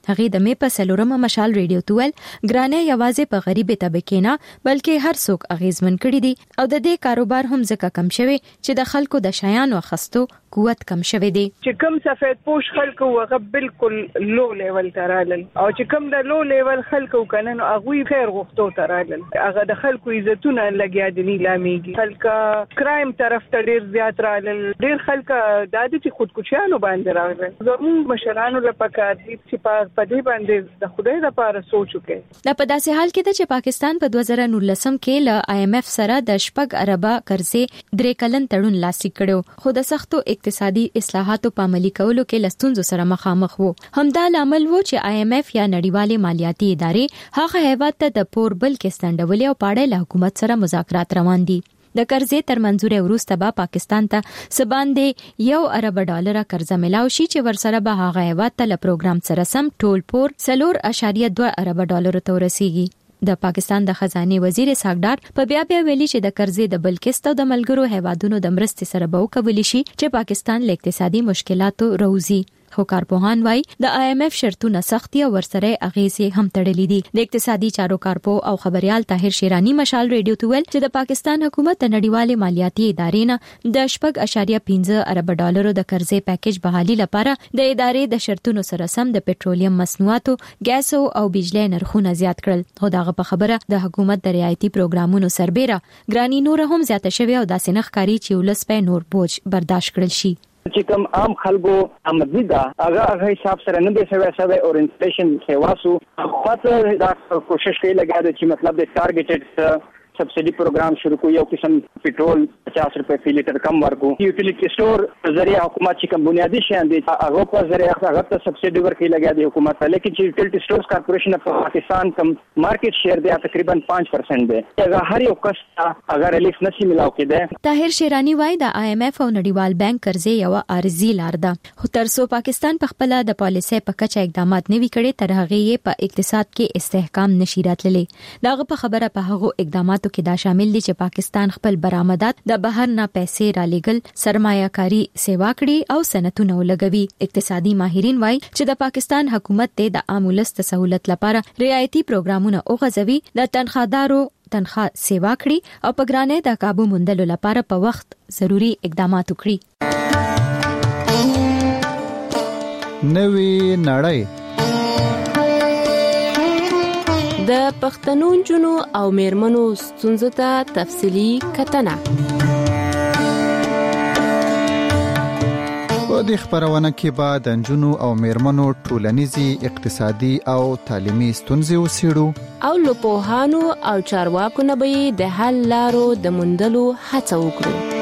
S19: هغه د مې په سلورمه مشال ریډیو توول ګرانه یوازې په غریب طبقه نه بلکې هر څوک اغیزمن کړي دي او د دې کاروبار هم ځکه کم شوی چې د خلکو د شیانو اخستو قوت کم شوی دی.
S4: چې کم سفید پوش خلکو هغه بالکل لو لیول ترالل او چې کم د لو لیول خلکو کنه نو هغه خیر غوښتو ترالل هغه د خلکو عزتونه لګیا دي لاميږي خلک کرایم طرف ته ډیر زیات رالل ډیر خلک د دې خودکشیانو باندې راغلل زموږ مشرانو لپاره چې په دې باندې د خدای لپاره سوچ وکړي.
S19: دا په داسې حال کې ده چې پاکستان په 2019 کې له IMF سره د 6 اربه قرضې 3 کلن تړون لاسلیک کړو خو د سختو اقتصادي اصلاحاتو په عملي کولو کې لستونزو سره مخامخ وو. همدا لامل وو چې IMF یا نړیوالې مالیاتي ادارې هغه هیواد ته د پور بل کې ستنډولې او پاړې له حکومت سره مذاکرات روان دي. د قرضې تر منځوري وروسته به پاکستان ته سباندې $1 ارب قرضه ملاو شي چې ورسره به هغه هیواد ته له پروګرام سره سم ټول پور 4.2 ارب ډالر ته ورسیږي. د پاکستان د خزانه وزیر ساګدار په بیا ویلي چې د قرضې د بل قسط او د ملګرو هیوادونو د مرستې سره به وکولي شي چې پاکستان له اقتصادي مشکلاتو روزي. خو کارپوهان وایي د IMF شرطونه سختي او ورسره اغیزې هم تړلې دي. د اقتصادي چارو کارپو او خبريال طاهر شیرانی مشال ریډیو توول چې د پاکستان حکومت د نړیوالې مالیاتي ادارې نه د 6.5 ارب ډالر د قرضې پیکیج بحالي لپاره د ادارې د شرطونو سره سم د پېټرولیم مصنوعاتو ګیس او بجلی نرخونه زیات کړل. خو دغه په خبره د حکومت د رعایتي پروګرامونو سربېره ګرانی نور هم زیاته شوی او داسې نه ښکاري چې ولس په نور بوج برداشت کړل شي.
S8: چې کوم عام خلکو آمدنی دا هغه حساب سره نه دی سوي او انفلیشن سیواسو خاطر دا کوشش کوي لګا د چې مطلب د ټارګټډ سبسيډي پروګرام شروع کو یو قسم پټرول 50 روپے فی لیټر کم ورکو یوټیلیټی سٹور ذریعہ حکومت چې کوم بنیادی شیان دي هغه په ذریعہ هغه ته سبسيډي ورکړي لګا دی حکومت لیکن چې یوټیلیټی سٹورز کارپوریشن په پاکستان کم مارکیټ شیر دی تقریبا 5% دی هغه هر یو کس هغه ریلیف نشي ملاو کېده.
S19: طاهر شیرانی وایي د IMF او نړیوال بانک قرضې یو عارضی لار ده خو ترڅو پاکستان په خپل د پالیسۍ په کچه اقدامات نه وی کړي تر هغه یې په اقتصاد کې استحکام نشي راتللی. داغه په خبره په هغه اقداماتو کې دا شامل دي چې پاکستان خپل برآمدات د بهر نه پیسې را لېګل سرمایه کاری سیوا کړي او صنعتونه ولګوي. اقتصادي ماهرین وایي چې د پاکستان حکومت ته د عام ولس د سہولت لپاره رعایتي پروګرامونه اوغځوي د تنخوادارو تنخواه سیوا کړي او په ګرانۍ د قابو موندلو لپاره په وخت ضروری اقدامات وکړي.
S2: نوې نړۍ
S20: د پښتنو جنو او میرمنو ستونزو ته تفصیلی کتنه.
S2: په دې خبرونه کې به د جنو او میرمنو ټولنیزي اقتصادي او تعلیمي ستونزې وڅېړو
S20: او له پوهانو او چارواکو نه به د حل لارو د موندلو هڅه وکړو.